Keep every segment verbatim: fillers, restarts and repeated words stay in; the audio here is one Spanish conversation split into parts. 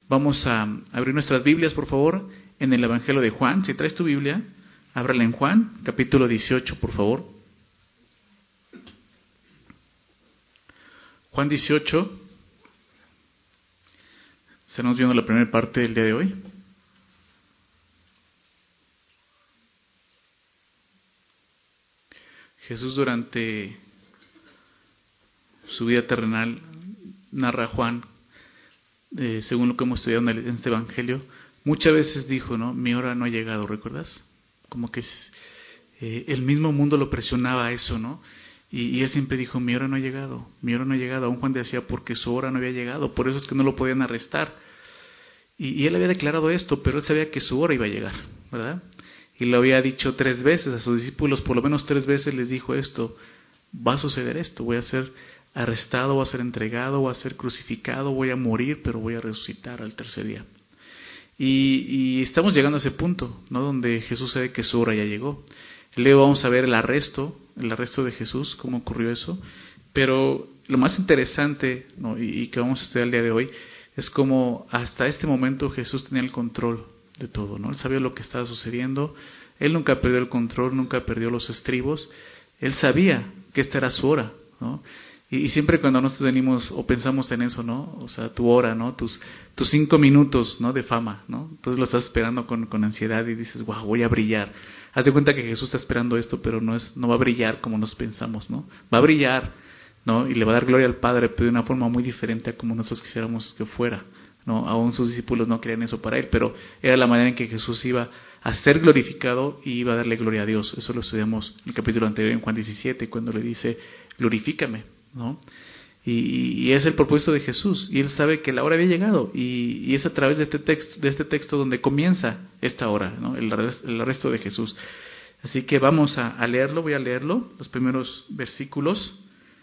Vamos a abrir nuestras Biblias, por favor, en el Evangelio de Juan. Si traes tu Biblia, ábrala en Juan, capítulo dieciocho, por favor. Juan dieciocho. Estamos viendo la primera parte del día de hoy. Jesús durante su vida terrenal, narra Juan, eh, según lo que hemos estudiado en este Evangelio, muchas veces dijo, ¿no? Mi hora no ha llegado, ¿recuerdas? Como que eh, el mismo mundo lo presionaba a eso, ¿no? Y, y él siempre dijo, mi hora no ha llegado, mi hora no ha llegado. Aún Juan decía, porque su hora no había llegado, por eso es que no lo podían arrestar. Y, y él había declarado esto, pero él sabía que su hora iba a llegar, ¿verdad? Y lo había dicho tres veces a sus discípulos, por lo menos tres veces les dijo esto, va a suceder esto, voy a ser arrestado, voy a ser entregado, voy a ser crucificado, voy a morir, pero voy a resucitar al tercer día. Y, y estamos llegando a ese punto, ¿no? Donde Jesús sabe que su hora ya llegó. Luego vamos a ver el arresto, el arresto de Jesús, cómo ocurrió eso. Pero lo más interesante, ¿no? y, y que vamos a estudiar el día de hoy es cómo hasta este momento Jesús tenía el control de todo, ¿no? Él sabía lo que estaba sucediendo, él nunca perdió el control, nunca perdió los estribos, él sabía que esta era su hora, ¿no? Y, y siempre cuando nosotros venimos o pensamos en eso, ¿no? O sea, tu hora, ¿no? Tus, tus cinco minutos, ¿no? De fama, ¿no? Entonces lo estás esperando con, con ansiedad y dices, wow, voy a brillar. Haz de cuenta que Jesús está esperando esto, pero no es, no va a brillar como nos pensamos, ¿no? Va a brillar, ¿no? Y le va a dar gloria al Padre, pero de una forma muy diferente a como nosotros quisiéramos que fuera, ¿no? Aún sus discípulos no querían eso para él, pero era la manera en que Jesús iba a ser glorificado y iba a darle gloria a Dios. Eso lo estudiamos en el capítulo anterior, en Juan diecisiete, cuando le dice, glorifícame, ¿no? Y, y es el propósito de Jesús, y él sabe que la hora había llegado, y, y es a través de este texto, de este texto donde comienza esta hora, ¿no? El, el arresto de Jesús. Así que vamos a, a leerlo, voy a leerlo, los primeros versículos,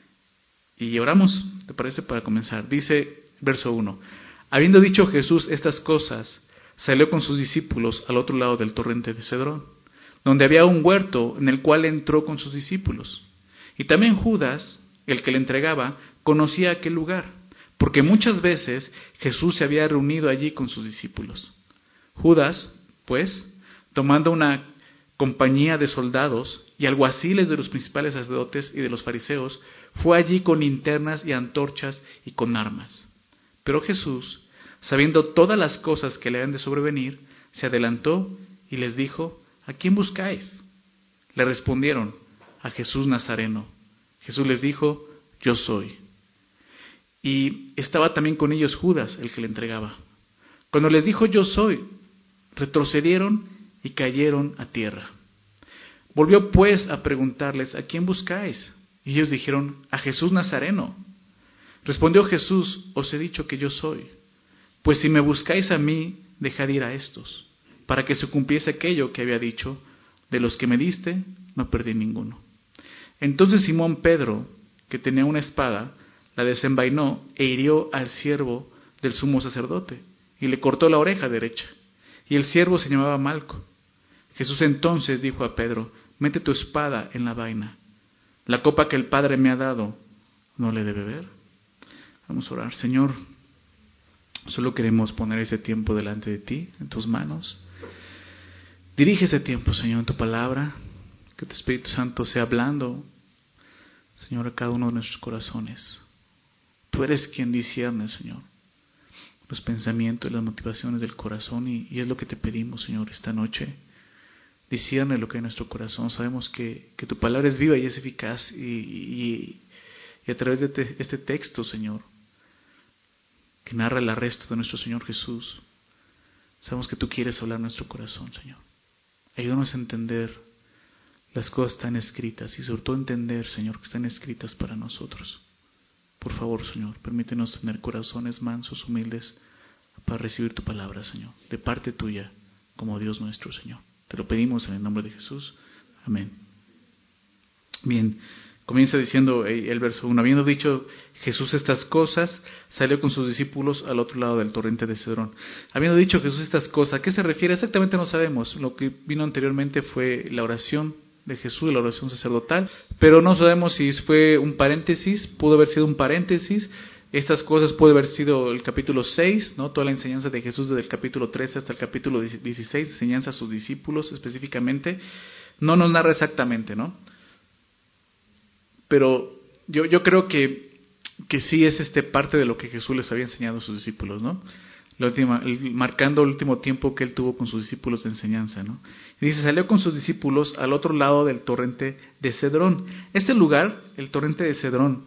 y oramos, ¿te parece? Para comenzar. Dice, verso uno. Habiendo dicho Jesús estas cosas, salió con sus discípulos al otro lado del torrente de Cedrón, donde había un huerto en el cual entró con sus discípulos. Y también Judas, el que le entregaba, conocía aquel lugar, porque muchas veces Jesús se había reunido allí con sus discípulos. Judas, pues, tomando una compañía de soldados y alguaciles de los principales sacerdotes y de los fariseos, fue allí con linternas y antorchas y con armas. Pero Jesús, sabiendo todas las cosas que le habían de sobrevenir, se adelantó y les dijo, ¿a quién buscáis? Le respondieron, a Jesús Nazareno. Jesús les dijo, yo soy. Y estaba también con ellos Judas, el que le entregaba. Cuando les dijo, yo soy, retrocedieron y cayeron a tierra. Volvió pues a preguntarles, ¿a quién buscáis? Y ellos dijeron, a Jesús Nazareno. Respondió Jesús, os he dicho que yo soy. Pues si me buscáis a mí, dejad ir a estos, para que se cumpliese aquello que había dicho, de los que me diste, no perdí ninguno. Entonces Simón Pedro, que tenía una espada, la desenvainó e hirió al siervo del sumo sacerdote, y le cortó la oreja derecha. Y el siervo se llamaba Malco. Jesús entonces dijo a Pedro, mete tu espada en la vaina. La copa que el Padre me ha dado, ¿no le de beber? Vamos a orar. Señor, solo queremos poner ese tiempo delante de ti, en tus manos. Dirige ese tiempo, Señor, en tu palabra. Que tu Espíritu Santo sea hablando, Señor, a cada uno de nuestros corazones. Tú eres quien discierne, Señor, los pensamientos y las motivaciones del corazón. Y, y es lo que te pedimos, Señor, esta noche. Discierne lo que hay en nuestro corazón. Sabemos que, que tu palabra es viva y es eficaz. Y, y, y a través de te, este texto, Señor, que narra el arresto de nuestro Señor Jesús, sabemos que tú quieres hablar en nuestro corazón, Señor. Ayúdanos a entender las cosas están escritas y sobre todo entender, Señor, que están escritas para nosotros. Por favor, Señor, permítenos tener corazones mansos, humildes, para recibir tu palabra, Señor, de parte tuya, como Dios nuestro, Señor. Te lo pedimos en el nombre de Jesús. Amén. Bien, comienza diciendo el verso uno. Habiendo dicho Jesús estas cosas, salió con sus discípulos al otro lado del torrente de Cedrón. Habiendo dicho Jesús estas cosas, ¿a qué se refiere? Exactamente no sabemos. Lo que vino anteriormente fue la oración de Jesús, la oración sacerdotal, pero no sabemos si fue un paréntesis, pudo haber sido un paréntesis, Estas cosas puede haber sido el capítulo seis, ¿no? Toda la enseñanza de Jesús desde el capítulo trece hasta el capítulo dieciséis, enseñanza a sus discípulos específicamente. No nos narra exactamente, ¿no? Pero yo, yo creo que, que sí es este parte de lo que Jesús les había enseñado a sus discípulos, ¿no? La última, el, marcando el último tiempo que él tuvo con sus discípulos de enseñanza, ¿no? Y dice, salió con sus discípulos al otro lado del torrente de Cedrón. Este lugar, el torrente de Cedrón,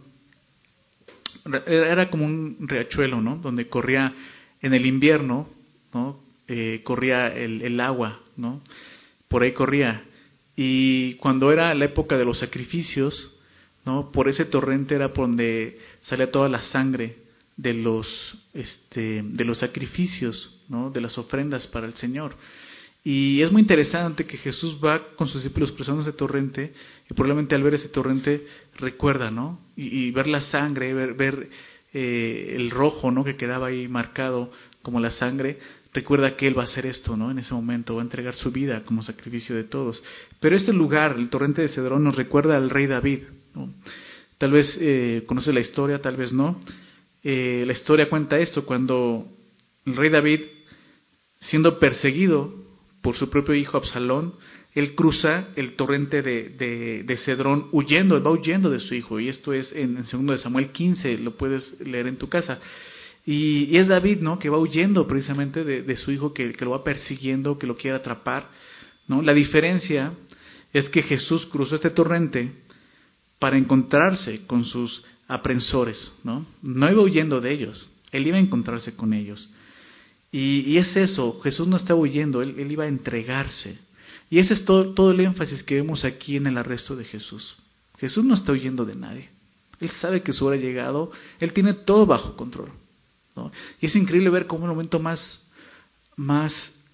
era como un riachuelo, ¿no? Donde corría en el invierno, ¿no? Eh, corría el, el agua, ¿no? Por ahí corría. Y cuando era la época de los sacrificios, ¿no? Por ese torrente era por donde salía toda la sangre de los este de los sacrificios, ¿no? De las ofrendas para el Señor. Y es muy interesante que Jesús va con sus discípulos cruzando ese torrente y probablemente al ver ese torrente recuerda, ¿no? Y, y ver la sangre, ver, ver eh, el rojo, ¿no? Que quedaba ahí marcado como la sangre, recuerda que Él va a hacer esto, ¿no? En ese momento va a entregar su vida como sacrificio de todos. Pero este lugar, el torrente de Cedrón, nos recuerda al rey David, ¿no? Tal vez eh, conoces la historia, tal vez no. Eh, la historia cuenta esto, cuando el rey David, siendo perseguido por su propio hijo Absalón, él cruza el torrente de, de, de Cedrón huyendo, va huyendo de su hijo, y esto es en, en segundo de Samuel quince, lo puedes leer en tu casa. Y, y es David, ¿no? Que va huyendo precisamente de, de su hijo, que, que lo va persiguiendo, que lo quiere atrapar, ¿no? La diferencia es que Jesús cruzó este torrente para encontrarse con sus aprensores, ¿no? No iba huyendo de ellos, él iba a encontrarse con ellos. Y, y es eso, Jesús no estaba huyendo, él, él iba a entregarse. Y ese es todo, todo el énfasis que vemos aquí en el arresto de Jesús. Jesús no está huyendo de nadie. Él sabe que su hora ha llegado, él tiene todo bajo control, ¿no? Y es increíble ver cómo el momento más, más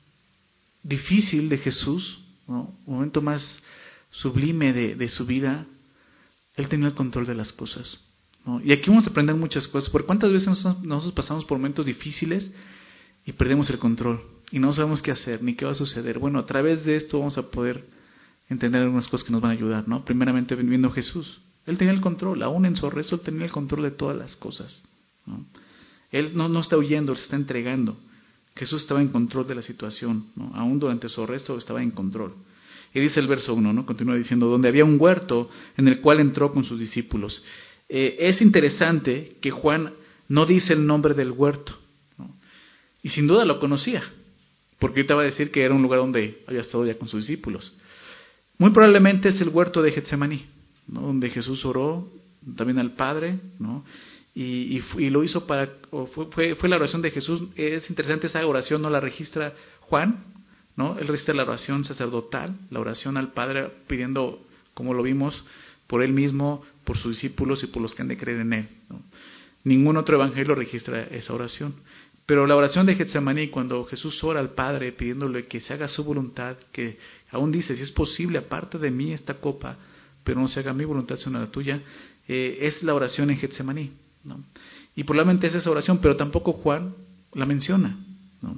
difícil de Jesús, ¿no? Un momento más sublime de, de su vida, él tenía el control de las cosas, ¿no? Y aquí vamos a aprender muchas cosas. ¿Por cuántas veces nosotros, nosotros pasamos por momentos difíciles y perdemos el control y no sabemos qué hacer ni qué va a suceder? Bueno, a través de esto vamos a poder entender algunas cosas que nos van a ayudar, ¿no? Primeramente viendo a Jesús. Él tenía el control, aún en su arresto él tenía el control de todas las cosas, ¿no? Él no, no está huyendo, él se está entregando. Jesús estaba en control de la situación, ¿no? Aún durante su arresto estaba en control. Y dice el verso uno, ¿no? Continúa diciendo, donde había un huerto en el cual entró con sus discípulos. Eh, es interesante que Juan no dice el nombre del huerto, ¿no? Y sin duda lo conocía, porque ahorita va a decir que era un lugar donde había estado ya con sus discípulos. Muy probablemente es el huerto de Getsemaní, ¿no? Donde Jesús oró también al Padre, ¿no? Y, y, y lo hizo para, o fue, fue, fue la oración de Jesús. Es interesante, esa oración no la registra Juan, ¿no? Él registra la oración sacerdotal, la oración al Padre pidiendo, como lo vimos, por él mismo, por sus discípulos y por los que han de creer en él, ¿no? Ningún otro evangelio registra esa oración. Pero la oración de Getsemaní, cuando Jesús ora al Padre pidiéndole que se haga su voluntad, que aún dice, si es posible, aparte de mí esta copa, pero no se haga mi voluntad sino la tuya, eh, es la oración en Getsemaní, ¿no? Y probablemente es esa oración, pero tampoco Juan la menciona, ¿no?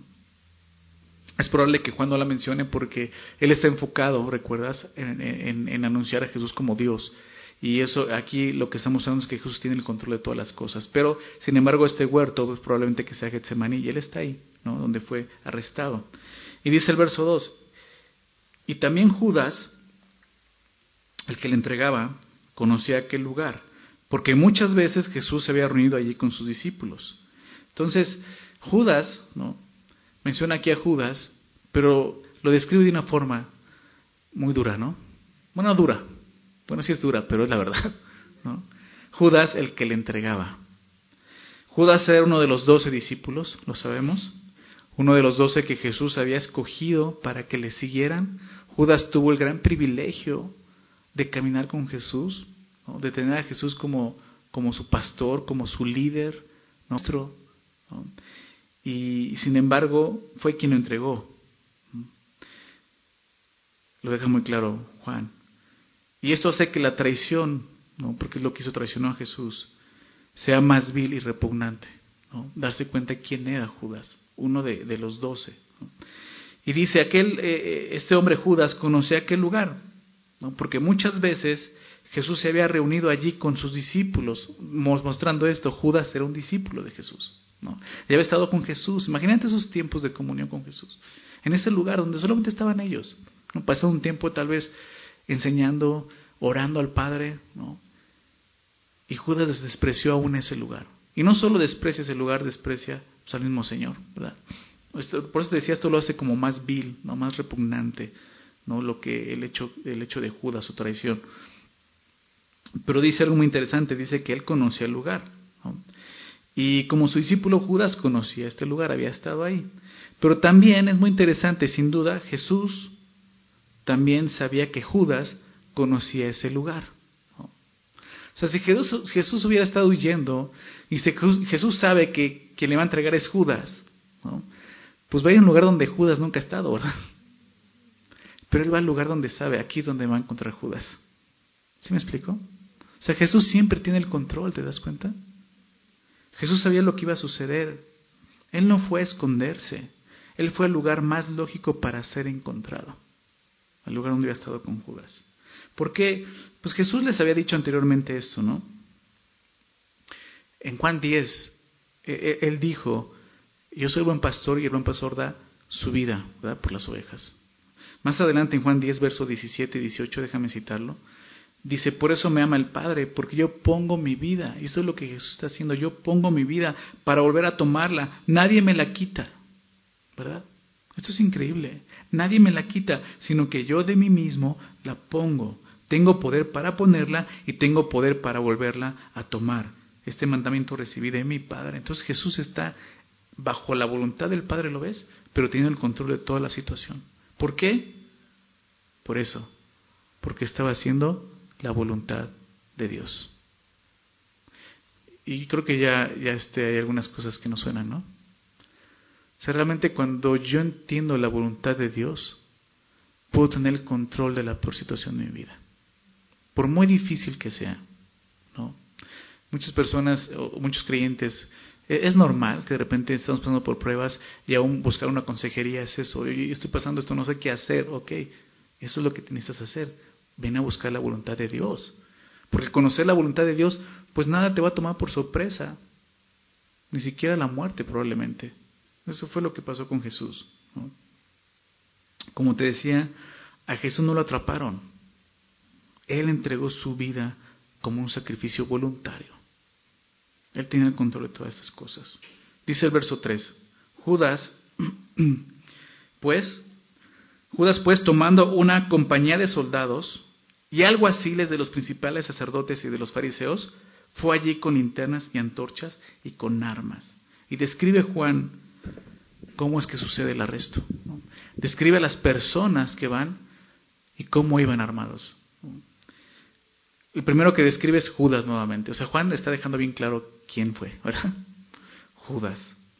Es probable que Juan no la mencione porque él está enfocado, ¿recuerdas?, en, en, en anunciar a Jesús como Dios. Y eso, aquí lo que estamos hablando es que Jesús tiene el control de todas las cosas. Pero, sin embargo, este huerto, pues, probablemente que sea Getsemaní, y él está ahí, ¿no? Donde fue arrestado. Y dice el verso dos, y también Judas, el que le entregaba, conocía aquel lugar, porque muchas veces Jesús se había reunido allí con sus discípulos. Entonces, Judas, ¿no?, menciona aquí a Judas, pero lo describe de una forma muy dura, ¿no? Bueno, dura. Bueno, sí es dura, pero es la verdad, ¿no? Judas, el que le entregaba. Judas era uno de los doce discípulos, lo sabemos. Uno de los doce que Jesús había escogido para que le siguieran. Judas tuvo el gran privilegio de caminar con Jesús, ¿no?, de tener a Jesús como, como su pastor, como su líder, nuestro, ¿no? Y sin embargo fue quien lo entregó. Lo deja muy claro Juan. Y esto hace que la traición, ¿no?, porque es lo que hizo, traicionó a Jesús, sea más vil y repugnante, ¿no? Darse cuenta quién era Judas, uno de, de los doce, ¿no? Y dice, aquel, eh, este hombre Judas conocía aquel lugar, ¿no?, porque muchas veces Jesús se había reunido allí con sus discípulos, mostrando esto, Judas era un discípulo de Jesús, ¿no? Ya había estado con Jesús. Imagínate esos tiempos de comunión con Jesús, en ese lugar donde solamente estaban ellos, ¿no? Pasó un tiempo tal vez enseñando, orando al Padre, ¿no? Y Judas despreció aún ese lugar. Y no solo desprecia ese lugar, desprecia pues, al mismo Señor, ¿verdad? Por eso te decía, esto lo hace como más vil, ¿no? Más repugnante, ¿no? Lo que el hecho, el hecho de Judas, su traición. Pero dice algo muy interesante, dice que él conocía el lugar, ¿no? Y como su discípulo Judas conocía este lugar, había estado ahí. Pero también es muy interesante, sin duda, Jesús también sabía que Judas conocía ese lugar, ¿no? O sea, si Jesús, Jesús hubiera estado huyendo y se, Jesús sabe que quien le va a entregar es Judas, ¿no? Pues va a ir a un lugar donde Judas nunca ha estado, ¿verdad? Pero él va al lugar donde sabe, aquí es donde va a encontrar Judas. ¿Sí me explico? O sea, Jesús siempre tiene el control, ¿te das cuenta? Jesús sabía lo que iba a suceder. Él no fue a esconderse. Él fue al lugar más lógico para ser encontrado. Al lugar donde había estado con Judas. ¿Por qué? Pues Jesús les había dicho anteriormente esto, ¿no? En Juan diez, Él dijo, yo soy el buen pastor y el buen pastor da su vida, ¿verdad? Por las ovejas. Más adelante en Juan diez, versos diecisiete y dieciocho, déjame citarlo. Dice, por eso me ama el Padre, porque yo pongo mi vida. Y eso es lo que Jesús está haciendo. Yo pongo mi vida para volver a tomarla. Nadie me la quita, ¿verdad? Esto es increíble. Nadie me la quita, sino que yo de mí mismo la pongo. Tengo poder para ponerla y tengo poder para volverla a tomar. Este mandamiento recibí de mi Padre. Entonces Jesús está bajo la voluntad del Padre, ¿lo ves? Pero tiene el control de toda la situación. ¿Por qué? Por eso. Porque estaba haciendo la voluntad de Dios. Y creo que ya, ya este, hay algunas cosas que nos suenan, ¿no? O sea, realmente cuando yo entiendo la voluntad de Dios, puedo tener el control de la peor situación de mi vida. Por muy difícil que sea, ¿no? Muchas personas, o muchos creyentes, es normal que de repente estamos pasando por pruebas y aún buscar una consejería es eso. Yo estoy pasando esto, no sé qué hacer. Ok, eso es lo que necesitas hacer. Ven a buscar la voluntad de Dios. Porque conocer la voluntad de Dios, pues nada te va a tomar por sorpresa. Ni siquiera la muerte probablemente. Eso fue lo que pasó con Jesús, ¿no? Como te decía, a Jesús no lo atraparon. Él entregó su vida como un sacrificio voluntario. Él tiene el control de todas esas cosas. Dice el verso tres. Judas, pues, Judas pues tomando una compañía de soldados y alguaciles de los principales sacerdotes y de los fariseos, fue allí con linternas y antorchas y con armas. Y describe Juan cómo es que sucede el arresto, ¿no? Describe a las personas que van y cómo iban armados, ¿no? El primero que describe es Judas nuevamente. O sea, Juan está dejando bien claro quién fue, ¿verdad? Judas.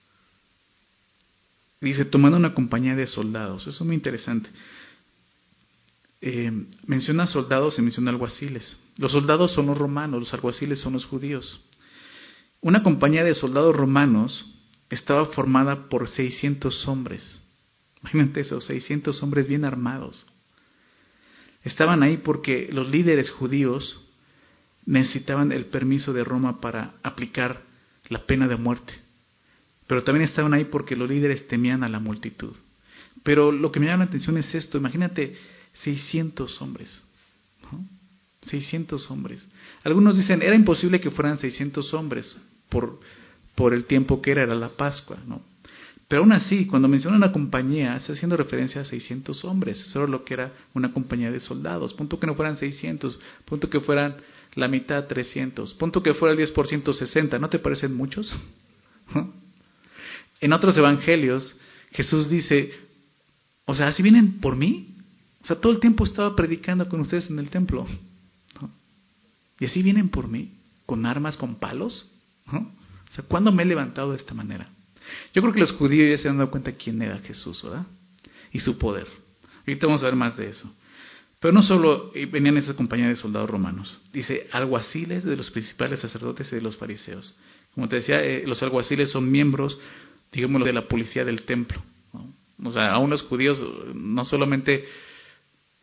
Dice, tomando una compañía de soldados. Eso es muy interesante. Eh, menciona soldados y menciona alguaciles. Los soldados son los romanos, los alguaciles son los judíos. Una compañía de soldados romanos estaba formada por seiscientos hombres. Imagínate eso, seiscientos hombres bien armados. Estaban ahí porque los líderes judíos necesitaban el permiso de Roma para aplicar la pena de muerte. Pero también estaban ahí porque los líderes temían a la multitud. Pero lo que me llama la atención es esto. Imagínate seiscientos hombres, ¿no? seiscientos hombres. Algunos dicen, era imposible que fueran seiscientos hombres por, por el tiempo que era, era la Pascua, ¿no? Pero aún así, cuando menciona una compañía, está haciendo referencia a seiscientos hombres. Eso era lo que era una compañía de soldados. Punto que no fueran seiscientos, punto que fueran la mitad trescientos, punto que fuera el diez por ciento sesenta. ¿No te parecen muchos? ¿No? En otros evangelios, Jesús dice, o sea, ¿así vienen por mí? O sea, todo el tiempo estaba predicando con ustedes en el templo, ¿no? Y así vienen por mí, con armas, con palos, ¿no? O sea, ¿cuándo me he levantado de esta manera? Yo creo que los judíos ya se han dado cuenta quién era Jesús, ¿verdad? Y su poder. Ahorita vamos a ver más de eso. Pero no solo venían esa compañía de soldados romanos. Dice, alguaciles de los principales sacerdotes y de los fariseos. Como te decía, eh, los alguaciles son miembros, digámoslo, de la policía del templo, ¿no? O sea, aún los judíos no solamente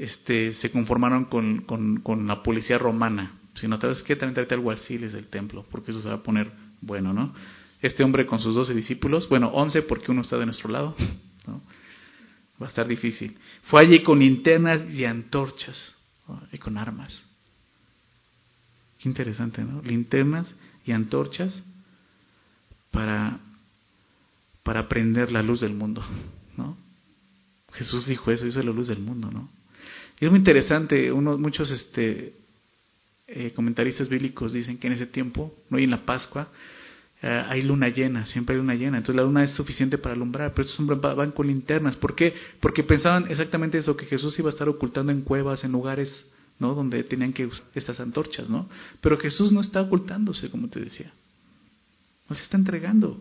este, se conformaron con, con, con la policía romana, sino, ¿sabes qué? También tráete alguaciles del templo, porque eso se va a poner bueno, ¿no? Este hombre con sus doce discípulos, bueno, once porque uno está de nuestro lado, ¿no? Va a estar difícil. Fue allí con linternas y antorchas, ¿no? Y con armas. Qué interesante, ¿no? Linternas y antorchas para, para prender la luz del mundo, ¿no? Jesús dijo eso, yo soy la luz del mundo, ¿no? Y es muy interesante, uno, muchos este, eh, comentaristas bíblicos dicen que en ese tiempo, no, y en la Pascua, eh, hay luna llena, siempre hay luna llena, entonces la luna es suficiente para alumbrar, pero estos hombres van con linternas. ¿Por qué? Porque pensaban exactamente eso, que Jesús iba a estar ocultando en cuevas, en lugares, ¿no?, donde tenían que usar estas antorchas, ¿no? Pero Jesús no está ocultándose, como te decía, no se está entregando.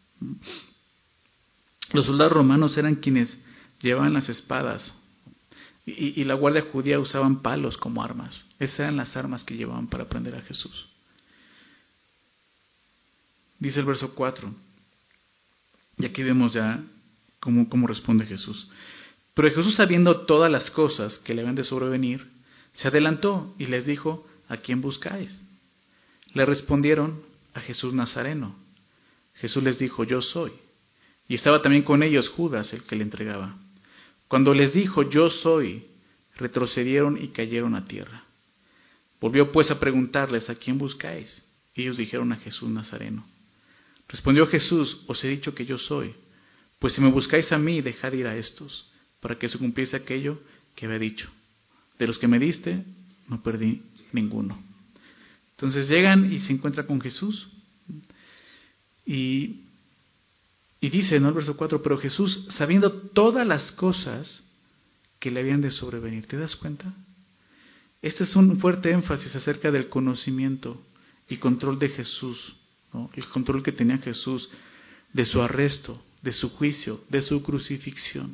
Los soldados romanos eran quienes llevaban las espadas, y, y la guardia judía usaban palos como armas. Esas eran las armas que llevaban para prender a Jesús. Dice el verso cuatro, y aquí vemos ya cómo, cómo responde Jesús. Pero Jesús, sabiendo todas las cosas que le habían de sobrevenir, se adelantó y les dijo: ¿a quién buscáis? Le respondieron: a Jesús Nazareno. Jesús les dijo: yo soy. Y estaba también con ellos Judas, el que le entregaba. Cuando les dijo: yo soy, retrocedieron y cayeron a tierra. Volvió pues a preguntarles: ¿a quién buscáis? Y ellos dijeron: a Jesús Nazareno. Respondió Jesús: os he dicho que yo soy. Pues si me buscáis a mí, dejad ir a estos, para que se cumpliese aquello que había dicho: de los que me diste, no perdí ninguno. Entonces llegan y se encuentran con Jesús. Y, y dice, ¿no?, el verso cuatro, pero Jesús, sabiendo todas las cosas que le habían de sobrevenir. ¿Te das cuenta? Este es un fuerte énfasis acerca del conocimiento y control de Jesús, ¿no? El control que tenía Jesús de su arresto, de su juicio, de su crucifixión.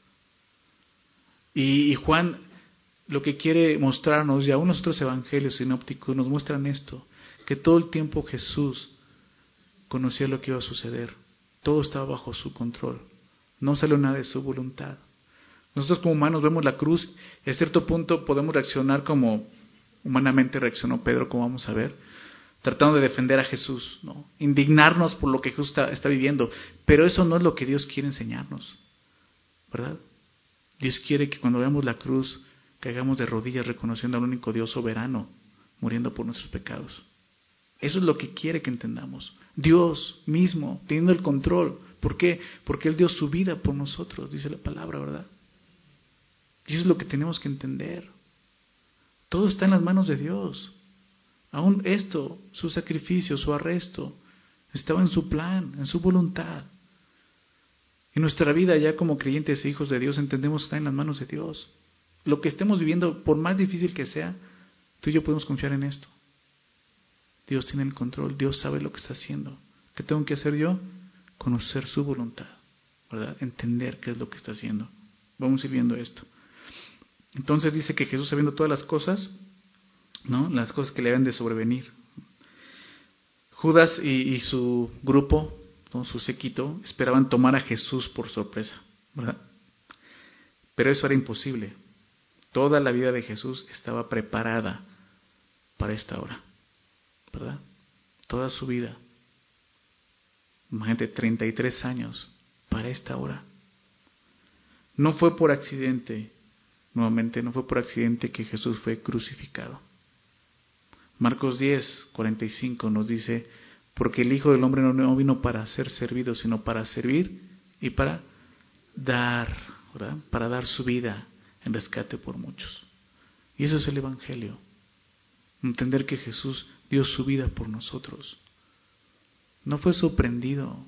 Y, y Juan lo que quiere mostrarnos, y aún los otros evangelios sinópticos nos muestran esto, que todo el tiempo Jesús conocía lo que iba a suceder. Todo estaba bajo su control. No salió nada de su voluntad. Nosotros como humanos vemos la cruz y a cierto punto podemos reaccionar como humanamente reaccionó Pedro, como vamos a ver, tratando de defender a Jesús, ¿no? Indignarnos por lo que Jesús está, está viviendo. Pero eso no es lo que Dios quiere enseñarnos, ¿verdad? Dios quiere que cuando veamos la cruz caigamos de rodillas reconociendo al único Dios soberano, muriendo por nuestros pecados. Eso es lo que quiere que entendamos. Dios mismo, teniendo el control. ¿Por qué? Porque Él dio su vida por nosotros, dice la palabra, ¿verdad? Y eso es lo que tenemos que entender. Todo está en las manos de Dios. Aún esto, su sacrificio, su arresto, estaba en su plan, en su voluntad. En nuestra vida ya como creyentes e hijos de Dios entendemos que está en las manos de Dios. Lo que estemos viviendo, por más difícil que sea, tú y yo podemos confiar en esto. Dios tiene el control, Dios sabe lo que está haciendo. ¿Qué tengo que hacer yo? Conocer su voluntad, ¿verdad? Entender qué es lo que está haciendo. Vamos a ir viendo esto. Entonces dice que Jesús, sabiendo todas las cosas, ¿no?, las cosas que le habían de sobrevenir. Judas y, y su grupo, ¿no?, su séquito, esperaban tomar a Jesús por sorpresa, ¿verdad? Pero eso era imposible. Toda la vida de Jesús estaba preparada para esta hora, ¿verdad? Toda su vida. Imagínate, treinta y tres años para esta hora. No fue por accidente, nuevamente, no fue por accidente que Jesús fue crucificado. Marcos diez, cuarenta y cinco nos dice: porque el Hijo del Hombre no vino para ser servido, sino para servir y para dar, ¿verdad? Para dar su vida en rescate por muchos. Y eso es el Evangelio. Entender que Jesús dio su vida por nosotros. No fue sorprendido.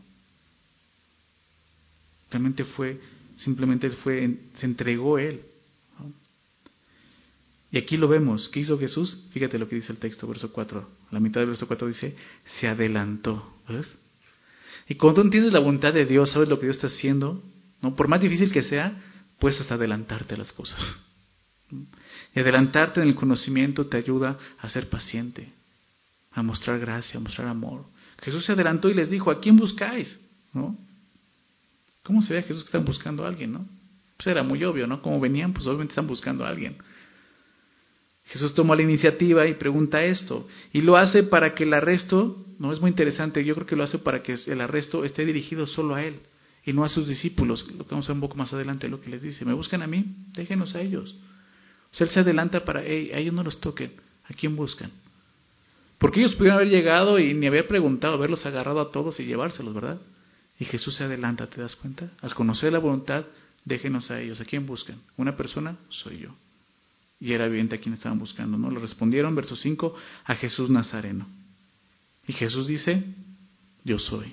Realmente fue, simplemente fue, se entregó Él, ¿no? Y aquí lo vemos. ¿Qué hizo Jesús? Fíjate lo que dice el texto, verso cuatro. A la mitad del verso cuatro dice: se adelantó. ¿Ves? Y cuando tú entiendes la voluntad de Dios, sabes lo que Dios está haciendo, ¿no? Por más difícil que sea, puedes hasta adelantarte a las cosas. Y adelantarte en el conocimiento te ayuda a ser paciente, a mostrar gracia, a mostrar amor. Jesús se adelantó y les dijo: ¿a quién buscáis? ¿No? ¿Cómo se ve a Jesús que están buscando a alguien, no? Pues era muy obvio, ¿no? Como venían, pues obviamente están buscando a alguien. Jesús tomó la iniciativa y pregunta esto. Y lo hace para que el arresto, no es muy interesante, yo creo que lo hace para que el arresto esté dirigido solo a él y no a sus discípulos. Lo que vamos a ver un poco más adelante, lo que les dice. ¿Me buscan a mí? Déjenos a ellos. O sea, él se adelanta para, hey, a ellos no los toquen. ¿A quién buscan? Porque ellos pudieron haber llegado y ni haber preguntado, haberlos agarrado a todos y llevárselos, ¿verdad? Y Jesús se adelanta, ¿te das cuenta? Al conocer la voluntad, déjenos a ellos. ¿A quién buscan? Una persona, soy yo. Y era evidente a quién estaban buscando, ¿no? Le respondieron, verso cinco, a Jesús Nazareno. Y Jesús dice, yo soy.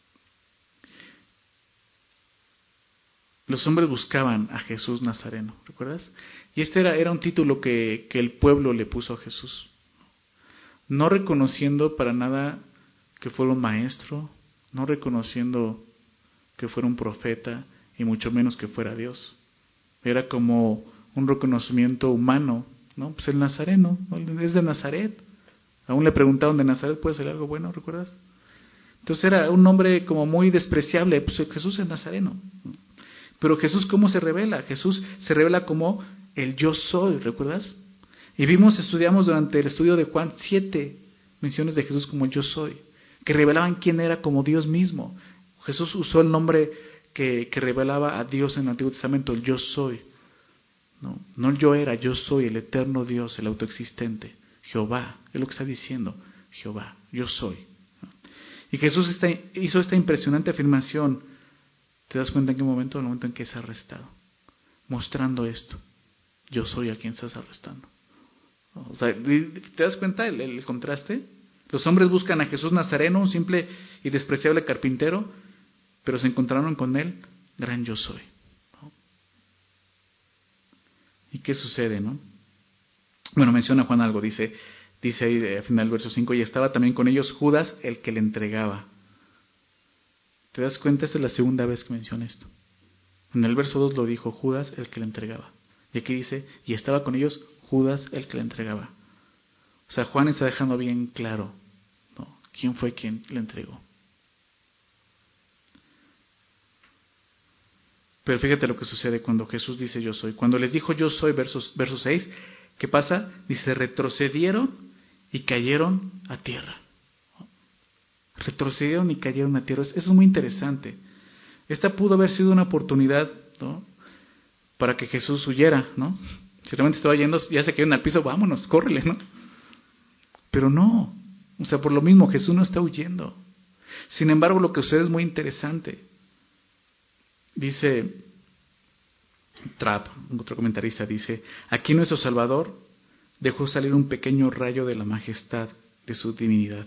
Los hombres buscaban a Jesús Nazareno, ¿recuerdas? Y este era, era un título que, que el pueblo le puso a Jesús. No reconociendo para nada que fuera un maestro, no reconociendo que fuera un profeta, y mucho menos que fuera Dios. Era como un reconocimiento humano, ¿no? Pues el Nazareno, ¿no? Es de Nazaret. Aún le preguntaron, ¿de Nazaret puede ser algo bueno? ¿Recuerdas? Entonces era un nombre como muy despreciable. Pues Jesús es Nazareno. Pero Jesús, ¿cómo se revela? Jesús se revela como el yo soy, ¿recuerdas? Y vimos, estudiamos durante el estudio de Juan siete menciones de Jesús como yo soy, que revelaban quién era como Dios mismo. Jesús usó el nombre que, que revelaba a Dios en el Antiguo Testamento, el yo soy. No, no el yo era, yo soy el eterno Dios, el autoexistente. Jehová, es lo que está diciendo, Jehová, yo soy. Y Jesús está, hizo esta impresionante afirmación. ¿Te das cuenta en qué momento? En el momento en que es arrestado. Mostrando esto. Yo soy a quien estás arrestando. O sea, ¿te das cuenta el, el contraste? Los hombres buscan a Jesús Nazareno, un simple y despreciable carpintero, pero se encontraron con él, gran yo soy. ¿No? ¿Y qué sucede, no? Bueno, menciona Juan algo, dice, dice ahí al final del verso cinco, y estaba también con ellos Judas, el que le entregaba. ¿Te das cuenta? Esta es la segunda vez que menciona esto. En el verso dos lo dijo Judas, el que le entregaba. Y aquí dice, y estaba con ellos Judas, el que le entregaba. O sea, Juan está dejando bien claro, ¿no? ¿Quién fue quien le entregó? Pero fíjate lo que sucede cuando Jesús dice yo soy. Cuando les dijo yo soy, versos, verso seis, ¿qué pasa? Dice, retrocedieron y cayeron a tierra. Retrocedieron y cayeron a tierra. Eso es muy interesante. Esta pudo haber sido una oportunidad, ¿no?, para que Jesús huyera, ¿no? Si realmente estaba yendo, ya se quedó en el piso, vámonos, córrele, ¿no? Pero no. O sea, por lo mismo, Jesús no está huyendo. Sin embargo, lo que sucede es muy interesante. Dice Trapp, otro comentarista, dice, aquí nuestro Salvador dejó salir un pequeño rayo de la majestad de su divinidad.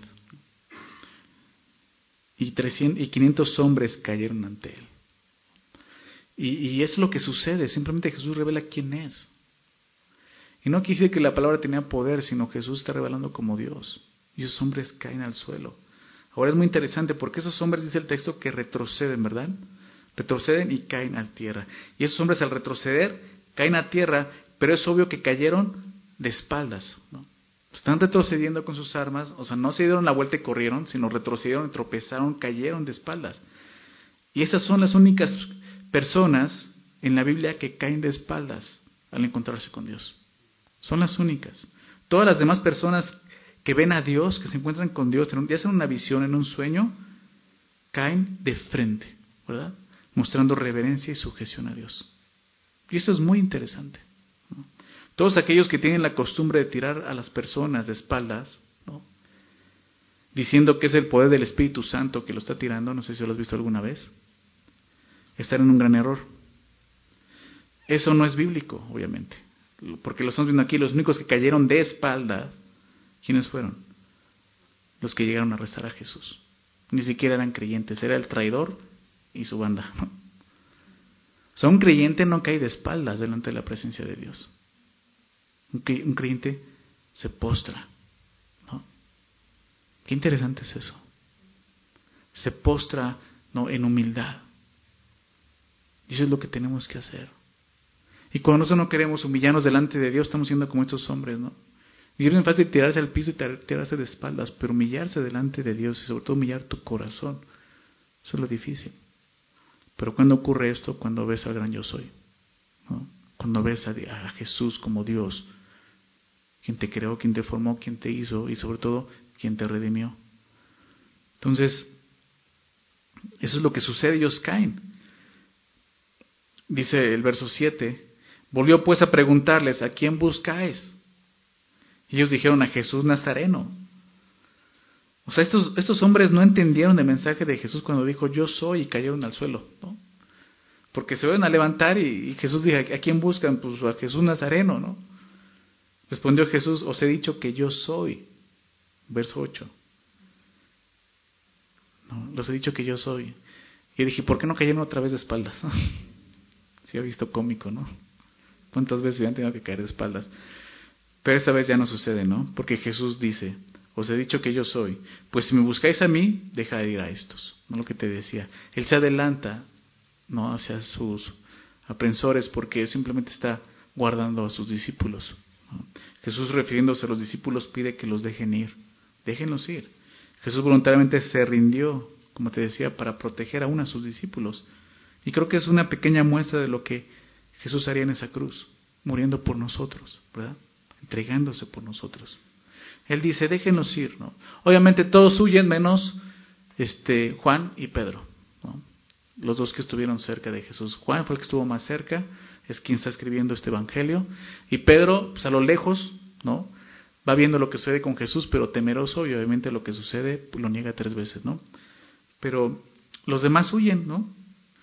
Y, trescientos, y quinientos hombres cayeron ante él. Y, y es lo que sucede, simplemente Jesús revela quién es. Y no quise que la palabra tenía poder, sino Jesús está revelando como Dios. Y esos hombres caen al suelo. Ahora es muy interesante porque esos hombres, dice el texto, que retroceden, ¿verdad? Retroceden y caen a tierra. Y esos hombres al retroceder caen a tierra, pero es obvio que cayeron de espaldas, ¿no? Están retrocediendo con sus armas, o sea, no se dieron la vuelta y corrieron, sino retrocedieron, tropezaron, cayeron de espaldas. Y esas son las únicas personas en la Biblia que caen de espaldas al encontrarse con Dios. Son las únicas. Todas las demás personas que ven a Dios, que se encuentran con Dios, ya sea en una visión, en un sueño, caen de frente, ¿verdad? Mostrando reverencia y sujeción a Dios. Y eso es muy interesante, ¿no? Todos aquellos que tienen la costumbre de tirar a las personas de espaldas, ¿no?, diciendo que es el poder del Espíritu Santo que lo está tirando, no sé si lo has visto alguna vez, están en un gran error. Eso no es bíblico, obviamente, porque lo estamos viendo aquí. Los únicos que cayeron de espaldas, ¿quiénes fueron? Los que llegaron a arrestar a Jesús. Ni siquiera eran creyentes, era el traidor y su banda, ¿no? O sea, un creyente no cae de espaldas delante de la presencia de Dios. Un creyente se postra, ¿no? Qué interesante es eso. Se postra, ¿no?, en humildad. Y eso es lo que tenemos que hacer. Y cuando nosotros no queremos humillarnos delante de Dios, estamos siendo como estos hombres, ¿no? Y es muy fácil tirarse al piso y tirarse de espaldas, pero humillarse delante de Dios y sobre todo humillar tu corazón, eso es lo difícil. Pero ¿cuándo ocurre esto? Cuando ves al gran yo soy. ¿no? Cuando ves a, a Jesús como Dios, quien te creó, quien te formó, quien te hizo y sobre todo quien te redimió. Entonces, eso es lo que sucede, ellos caen. Dice el verso siete, volvió pues a preguntarles, ¿a quién buscáis? Y ellos dijeron, a Jesús Nazareno. O sea, estos, estos hombres no entendieron el mensaje de Jesús cuando dijo, yo soy, y cayeron al suelo, ¿no? Porque se van a levantar y, y Jesús dijo, ¿a quién buscan? Pues a Jesús Nazareno, ¿no? Respondió Jesús, os he dicho que yo soy. Verso ocho. No, los he dicho que yo soy. Y dije, ¿por qué no cayeron otra vez de espaldas? Si he visto cómico, ¿no? ¿Cuántas veces han tenido que caer de espaldas? Pero esta vez ya no sucede, ¿no? Porque Jesús dice, os he dicho que yo soy. Pues si me buscáis a mí, deja de ir a estos. No lo que te decía. Él se adelanta, ¿no?, hacia sus aprensores porque simplemente está guardando a sus discípulos, ¿no? Jesús, refiriéndose a los discípulos, pide que los dejen ir. Déjenlos ir. Jesús voluntariamente se rindió, como te decía, para proteger aún a sus discípulos. Y creo que es una pequeña muestra de lo que Jesús haría en esa cruz, muriendo por nosotros, ¿verdad? Entregándose por nosotros. Él dice, déjenlos ir, ¿no? Obviamente todos huyen menos este, Juan y Pedro, ¿no? Los dos que estuvieron cerca de Jesús. Juan fue el que estuvo más cerca, es quien está escribiendo este evangelio. Y Pedro, pues a lo lejos, ¿no?, va viendo lo que sucede con Jesús, pero temeroso, y obviamente lo que sucede pues, lo niega tres veces, ¿no? Pero los demás huyen, ¿no?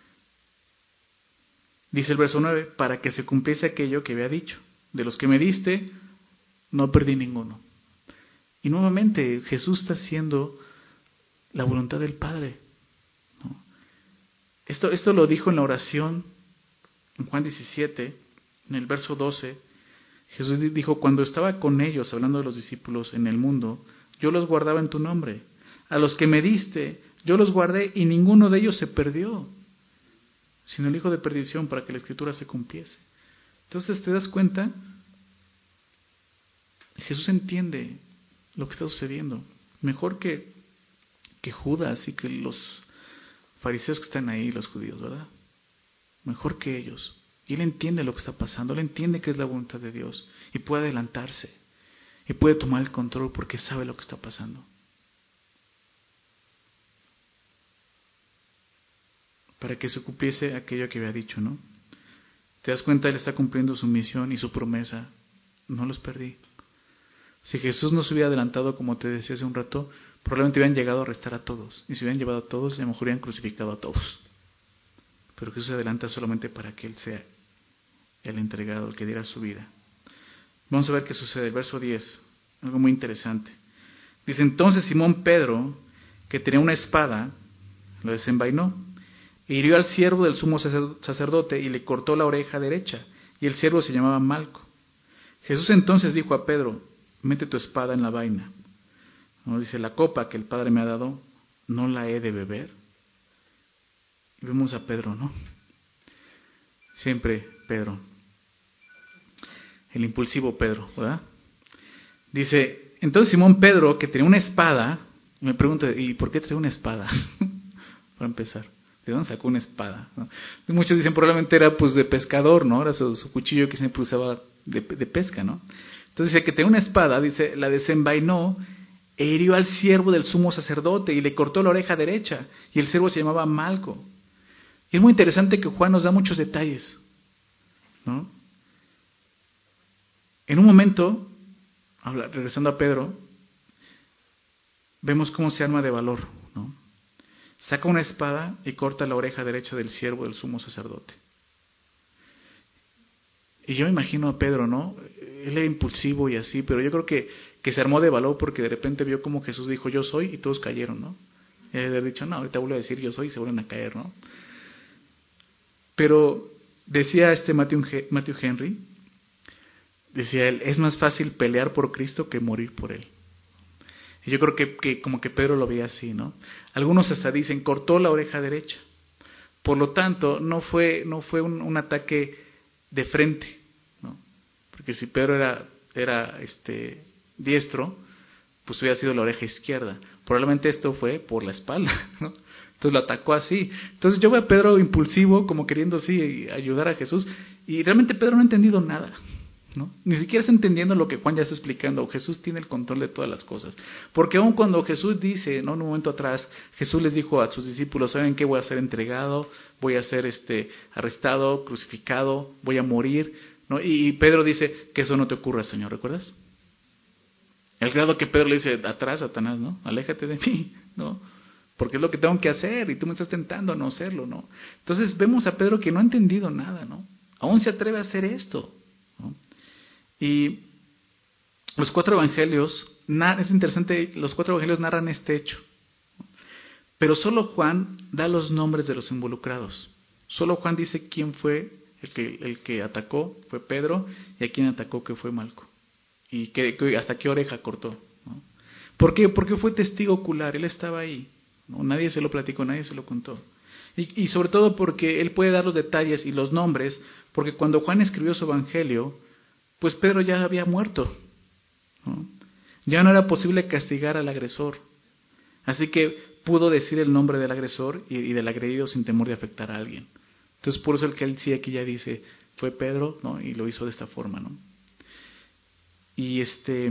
Dice el verso nueve, para que se cumpliese aquello que había dicho. De los que me diste, no perdí ninguno. Y nuevamente Jesús está haciendo la voluntad del Padre, ¿no? Esto, esto lo dijo en la oración en Juan diecisiete, en el verso doce. Jesús dijo, cuando estaba con ellos, hablando de los discípulos en el mundo, yo los guardaba en tu nombre. A los que me diste, yo los guardé y ninguno de ellos se perdió, sino el hijo de perdición, para que la escritura se cumpliese. Entonces, ¿te das cuenta? Jesús entiende lo que está sucediendo. Mejor que, que Judas y que los fariseos que están ahí, los judíos, ¿verdad? Mejor que ellos. Y él entiende lo que está pasando, él entiende que es la voluntad de Dios y puede adelantarse y puede tomar el control porque sabe lo que está pasando. Para que se cumpliese aquello que había dicho, ¿no? ¿Te das cuenta? Él está cumpliendo su misión y su promesa. No los perdí. Si Jesús no se hubiera adelantado, como te decía hace un rato, probablemente hubieran llegado a arrestar a todos. Y si hubieran llevado a todos, a lo mejor hubieran crucificado a todos. Pero Jesús se adelanta solamente para que Él sea el entregado, el que diera su vida. Vamos a ver qué sucede. El verso diez, algo muy interesante. Dice, entonces Simón Pedro, que tenía una espada, lo desenvainó, e hirió al siervo del sumo sacerdote y le cortó la oreja derecha, y el siervo se llamaba Malco. Jesús entonces dijo a Pedro, mete tu espada en la vaina. ¿No? Dice, la copa que el Padre me ha dado, ¿no la he de beber? Y vemos a Pedro, ¿no? Siempre Pedro. El impulsivo Pedro, ¿verdad? Dice, entonces Simón Pedro, que tenía una espada, me pregunta, ¿y por qué trae una espada? Para empezar, ¿de dónde sacó una espada? ¿No? Y muchos dicen, probablemente era pues de pescador, ¿no? Era su, su cuchillo que siempre usaba de, de pesca, ¿no? Entonces dice que tenía una espada, dice, la desenvainó e hirió al siervo del sumo sacerdote y le cortó la oreja derecha, y el siervo se llamaba Malco. Y es muy interesante que Juan nos da muchos detalles, ¿no? En un momento, habla, regresando a Pedro, vemos cómo se arma de valor, ¿no? Saca una espada y corta la oreja derecha del siervo del sumo sacerdote. Y yo me imagino a Pedro, ¿no? Él era impulsivo y así, pero yo creo que, que se armó de valor porque de repente vio como Jesús dijo, yo soy, y todos cayeron, ¿no? Y él había dicho, no, ahorita vuelvo a decir yo soy, y se vuelven a caer, ¿no? Pero decía este Matthew, Matthew Henry, decía él, es más fácil pelear por Cristo que morir por Él. Y yo creo que, que como que Pedro lo veía así, ¿no? Algunos hasta dicen, cortó la oreja derecha. Por lo tanto, no fue, no fue un, un ataque de frente, ¿no? Porque si Pedro era, era este, diestro, pues hubiera sido la oreja izquierda. Probablemente esto fue por la espalda, ¿no? Entonces lo atacó así. Entonces yo veo a Pedro impulsivo, como queriendo sí ayudar a Jesús, y realmente Pedro no ha entendido nada, ¿no? Ni siquiera está entendiendo lo que Juan ya está explicando. Jesús tiene el control de todas las cosas. Porque aun cuando Jesús dice, ¿no? En un momento atrás, Jesús les dijo a sus discípulos, ¿saben qué? Voy a ser entregado, voy a ser este, arrestado, crucificado, voy a morir, ¿no? Y, y Pedro dice, que eso no te ocurra, Señor, ¿recuerdas? Al grado que Pedro le dice, atrás, Satanás, ¿no? Aléjate de mí, ¿no? Porque es lo que tengo que hacer y tú me estás tentando a no hacerlo, ¿no? Entonces vemos a Pedro que no ha entendido nada, ¿no? Aún se atreve a hacer esto, ¿no? Y los cuatro evangelios, es interesante, los cuatro evangelios narran este hecho, ¿no? Pero solo Juan da los nombres de los involucrados. Solo Juan dice quién fue el que, el que atacó, fue Pedro, y a quién atacó, que fue Malco. Y que, que hasta qué oreja cortó, ¿no? ¿Por qué? Porque fue testigo ocular, él estaba ahí, ¿no? Nadie se lo platicó, nadie se lo contó. Y, y sobre todo porque él puede dar los detalles y los nombres, porque cuando Juan escribió su evangelio, pues Pedro ya había muerto, ¿no? Ya no era posible castigar al agresor. Así que pudo decir el nombre del agresor y, y del agredido sin temor de afectar a alguien. Entonces por eso el que él sí aquí ya dice, fue Pedro, ¿no? Y lo hizo de esta forma, ¿no? Y este,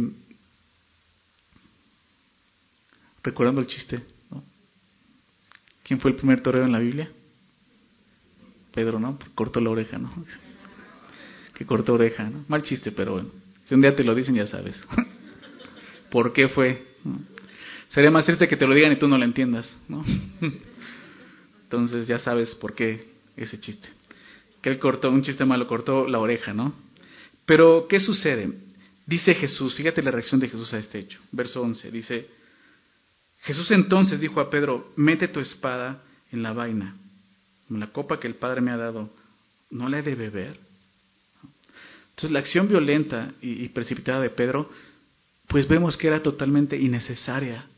recordando el chiste, ¿no? ¿Quién fue el primer torero en la Biblia? Pedro, ¿no? Cortó la oreja, ¿no? Que cortó oreja, ¿no? Mal chiste, pero bueno. Si un día te lo dicen, ya sabes. ¿Por qué fue? ¿No? Sería más triste que te lo digan y tú no lo entiendas, ¿no? Entonces ya sabes por qué ese chiste. Que él cortó, un chiste malo, cortó la oreja, ¿no? Pero, ¿qué sucede? Dice Jesús, fíjate la reacción de Jesús a este hecho. Verso once, dice, Jesús entonces dijo a Pedro, mete tu espada en la vaina. En la copa que el Padre me ha dado, ¿no la he de beber? Entonces la acción violenta y, y precipitada de Pedro, pues vemos que era totalmente innecesaria,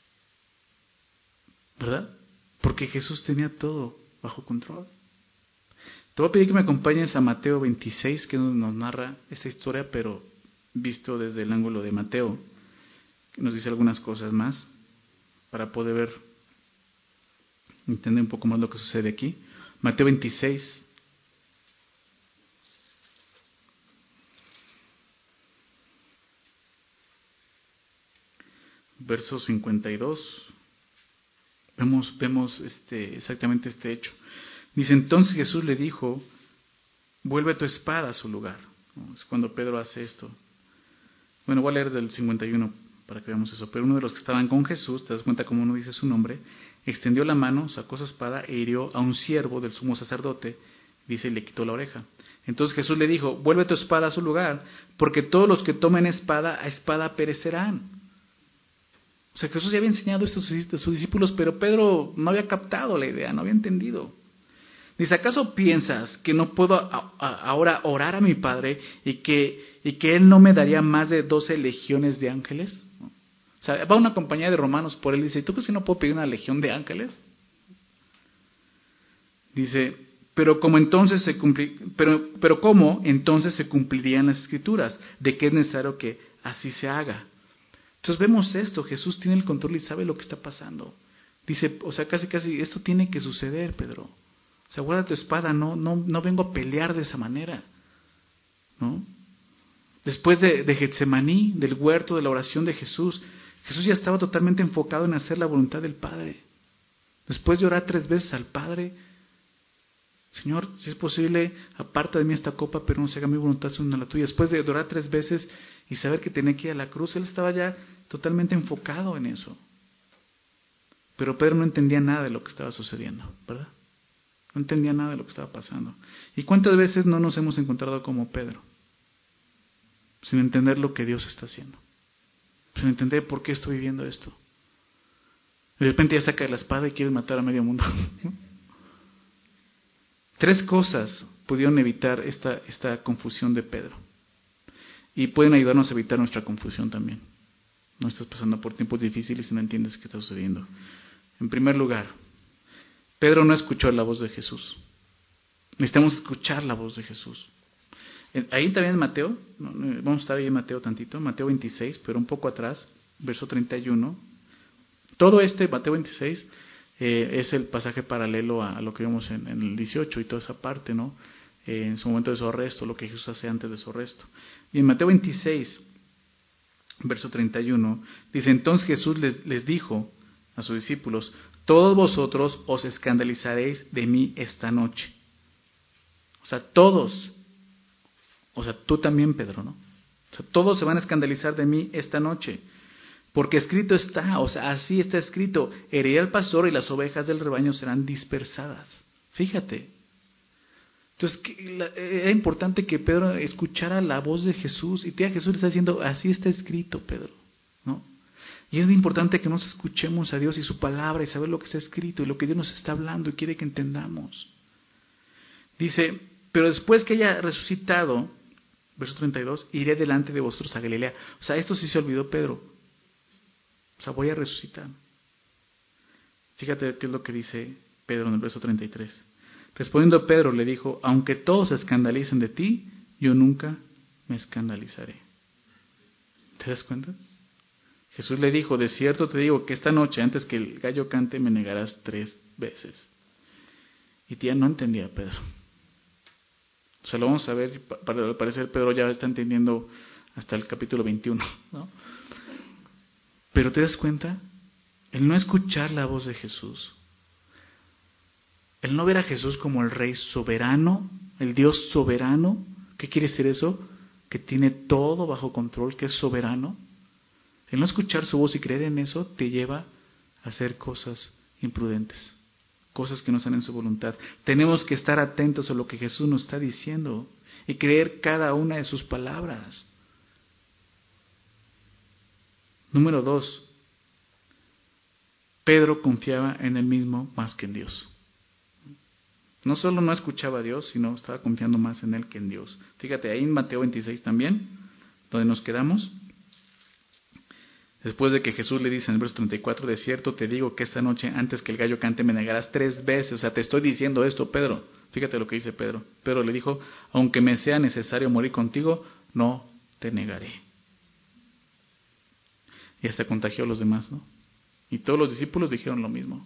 ¿verdad? Porque Jesús tenía todo bajo control. Te voy a pedir que me acompañes a Mateo veintiséis, que nos narra esta historia, pero visto desde el ángulo de Mateo, que nos dice algunas cosas más, para poder ver, entender un poco más lo que sucede aquí. Mateo veintiséis. Verso cincuenta y dos. Vemos, vemos este, exactamente este hecho. Dice, entonces Jesús le dijo, vuelve tu espada a su lugar. ¿No? Es cuando Pedro hace esto. Bueno, voy a leer del cincuenta y uno para que veamos eso. Pero uno de los que estaban con Jesús, te das cuenta cómo uno dice su nombre, extendió la mano, sacó su espada e hirió a un siervo del sumo sacerdote, dice, y le quitó la oreja. Entonces Jesús le dijo, vuelve tu espada a su lugar, porque todos los que tomen espada, a espada perecerán. O sea, Jesús ya había enseñado esto a sus discípulos, pero Pedro no había captado la idea, no había entendido. Dice, ¿acaso piensas que no puedo a, a, ahora orar a mi Padre y que, y que Él no me daría más de doce legiones de ángeles? O sea, va una compañía de romanos por él y dice, ¿tú crees que no puedo pedir una legión de ángeles? Dice, pero como entonces se cumpli, pero, pero ¿cómo entonces se cumplirían las escrituras? De que es necesario que así se haga. Entonces vemos esto, Jesús tiene el control y sabe lo que está pasando. Dice, o sea, casi casi, esto tiene que suceder, Pedro. O sea, guarda tu espada, no, no, no vengo a pelear de esa manera, ¿no? Después de, de Getsemaní, del huerto, de la oración de Jesús, Jesús ya estaba totalmente enfocado en hacer la voluntad del Padre. Después de orar tres veces al Padre, Señor, si es posible, aparta de mí esta copa, pero no se haga mi voluntad sino la tuya. Después de orar tres veces y saber que tenía que ir a la cruz, él estaba ya totalmente enfocado en eso. Pero Pedro no entendía nada de lo que estaba sucediendo, ¿verdad? No entendía nada de lo que estaba pasando. ¿Y cuántas veces no nos hemos encontrado como Pedro? Sin entender lo que Dios está haciendo. Sin entender por qué estoy viviendo esto. De repente ya saca la espada y quiere matar a medio mundo. Tres cosas pudieron evitar esta, esta confusión de Pedro. Y pueden ayudarnos a evitar nuestra confusión también. No estás pasando por tiempos difíciles y no entiendes qué está sucediendo. En primer lugar, Pedro no escuchó la voz de Jesús. Necesitamos escuchar la voz de Jesús. Ahí también en Mateo, vamos a estar ahí en Mateo tantito, Mateo veintiséis, pero un poco atrás, verso treinta y uno. Todo este, Mateo veintiséis, Eh, es el pasaje paralelo a, a lo que vemos en, en el dieciocho y toda esa parte, ¿no? Eh, en su momento de su arresto, lo que Jesús hace antes de su arresto. Y en Mateo veintiséis, verso treinta y uno, dice: entonces Jesús les, les dijo a sus discípulos: todos vosotros os escandalizaréis de mí esta noche. O sea, todos. O sea, tú también, Pedro, ¿no? O sea, todos se van a escandalizar de mí esta noche. Porque escrito está, o sea, así está escrito: heriré al pastor y las ovejas del rebaño serán dispersadas. Fíjate. Entonces, era importante que Pedro escuchara la voz de Jesús, y tía, Jesús le está diciendo: así está escrito, Pedro, ¿no? Y es importante que nos escuchemos a Dios y su palabra y saber lo que está escrito y lo que Dios nos está hablando y quiere que entendamos. Dice: pero después que haya resucitado, verso treinta y dos, iré delante de vosotros a Galilea. O sea, esto sí se olvidó Pedro. O sea, voy a resucitar. Fíjate qué es lo que dice Pedro en el verso treinta y tres. Respondiendo Pedro le dijo: aunque todos se escandalicen de ti, yo nunca me escandalizaré. ¿Te das cuenta? Jesús le dijo: de cierto te digo que esta noche, antes que el gallo cante, me negarás tres veces. Y tía, no entendía a Pedro. O sea, lo vamos a ver, para al parecer Pedro ya está entendiendo hasta el capítulo veintiuno, ¿no? Pero ¿te das cuenta? El no escuchar la voz de Jesús, el no ver a Jesús como el Rey soberano, el Dios soberano. ¿Qué quiere decir eso? Que tiene todo bajo control, que es soberano. El no escuchar su voz y creer en eso te lleva a hacer cosas imprudentes, cosas que no están en su voluntad. Tenemos que estar atentos a lo que Jesús nos está diciendo y creer cada una de sus palabras. Número dos, Pedro confiaba en él mismo más que en Dios. No solo no escuchaba a Dios, sino estaba confiando más en él que en Dios. Fíjate, ahí en Mateo veintiséis también, donde nos quedamos, después de que Jesús le dice en el verso treinta y cuatro: de cierto te digo que esta noche, antes que el gallo cante, me negarás tres veces. O sea, te estoy diciendo esto, Pedro. Fíjate lo que dice Pedro. Pedro le dijo: aunque me sea necesario morir contigo, no te negaré. Y hasta contagió a los demás, ¿no? Y todos los discípulos dijeron lo mismo.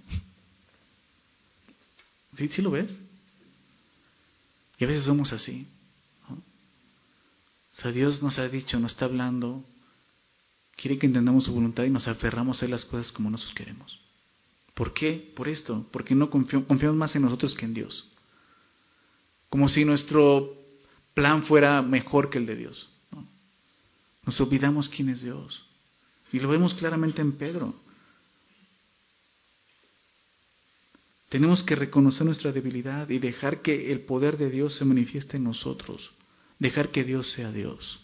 ¿Sí, sí lo ves? Y a veces somos así, ¿no? O sea, Dios nos ha dicho, nos está hablando, quiere que entendamos su voluntad y nos aferramos a hacer las cosas como nosotros queremos. ¿Por qué? Por esto, porque no confiamos, confiamos más en nosotros que en Dios. Como si nuestro plan fuera mejor que el de Dios, ¿no? Nos olvidamos quién es Dios. Y lo vemos claramente en Pedro. Tenemos que reconocer nuestra debilidad y dejar que el poder de Dios se manifieste en nosotros. Dejar que Dios sea Dios.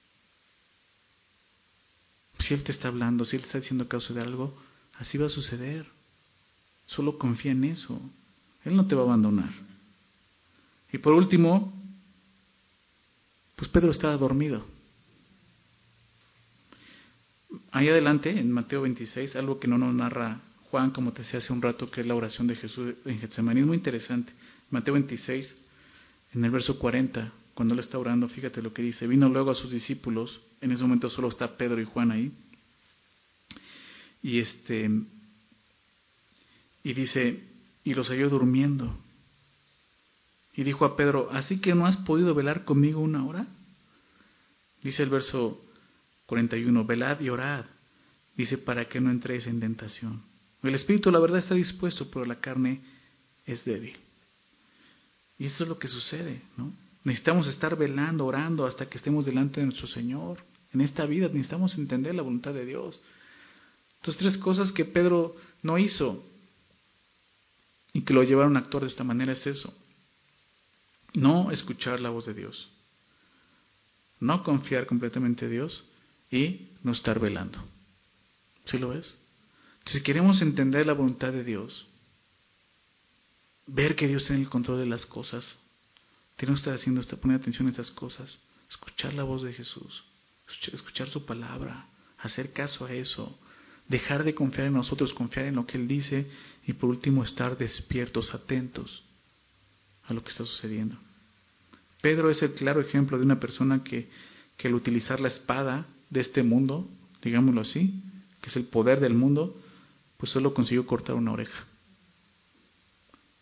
Si Él te está hablando, si Él te está diciendo causa de algo, así va a suceder. Solo confía en eso. Él no te va a abandonar. Y por último, pues Pedro estaba dormido. Ahí adelante, en Mateo veintiséis, algo que no nos narra Juan, como te decía hace un rato, que es la oración de Jesús en Getsemaní, es muy interesante. Mateo veintiséis, en el verso cuarenta, cuando él está orando, fíjate lo que dice: vino luego a sus discípulos, en ese momento solo está Pedro y Juan ahí, y este y dice, y los halló durmiendo, y dijo a Pedro: ¿así que no has podido velar conmigo una hora? Dice el verso cuarenta y uno: velad y orad, dice, para que no entréis en tentación. El espíritu, la verdad, está dispuesto, pero la carne es débil. Y eso es lo que sucede, ¿no? Necesitamos estar velando, orando, hasta que estemos delante de nuestro Señor. En esta vida necesitamos entender la voluntad de Dios. Entonces, tres cosas que Pedro no hizo y que lo llevaron a actuar de esta manera es eso: no escuchar la voz de Dios, no confiar completamente en Dios y no estar velando. ¿Sí lo ves? Si queremos entender la voluntad de Dios, ver que Dios tiene el control de las cosas, tenemos que estar haciendo esto, poner atención a estas cosas, escuchar la voz de Jesús, escuchar su palabra, hacer caso a eso, dejar de confiar en nosotros, confiar en lo que Él dice, y por último estar despiertos, atentos a lo que está sucediendo. Pedro es el claro ejemplo de una persona que, que al utilizar la espada de este mundo, digámoslo así, que es el poder del mundo, pues solo consiguió cortar una oreja.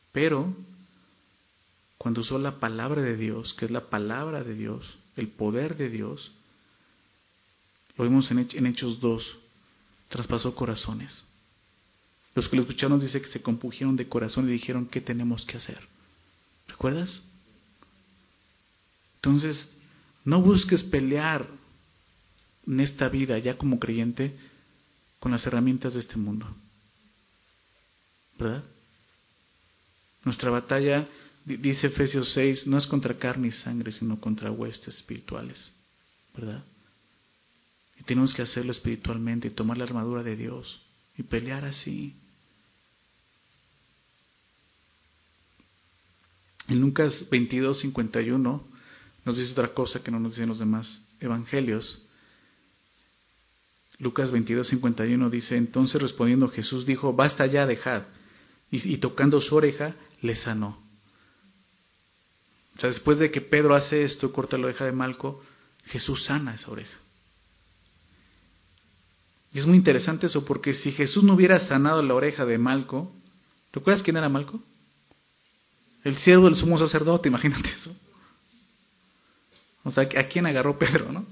Pero cuando usó la palabra de Dios, que es la palabra de Dios, el poder de Dios, lo vimos en, en Hechos dos, traspasó corazones. Los que lo escucharon dice que se compugieron de corazón y dijeron, ¿qué tenemos que hacer? ¿Recuerdas? Entonces, no busques pelear en esta vida ya como creyente con las herramientas de este mundo. ¿Verdad? Nuestra batalla, dice Efesios seis, no es contra carne y sangre, sino contra huestes espirituales. ¿Verdad? Y tenemos que hacerlo espiritualmente y tomar la armadura de Dios y pelear así. En Lucas veintidós, cincuenta y uno nos dice otra cosa que no nos dicen los demás evangelios. Lucas veintidós, cincuenta y uno dice, entonces respondiendo Jesús dijo, basta ya, dejad. Y, y tocando su oreja, le sanó. O sea, después de que Pedro hace esto, corta la oreja de Malco, Jesús sana esa oreja. Y es muy interesante eso, porque si Jesús no hubiera sanado la oreja de Malco, ¿recuerdas quién era Malco? El siervo del sumo sacerdote, imagínate eso. O sea, ¿a quién agarró Pedro, no?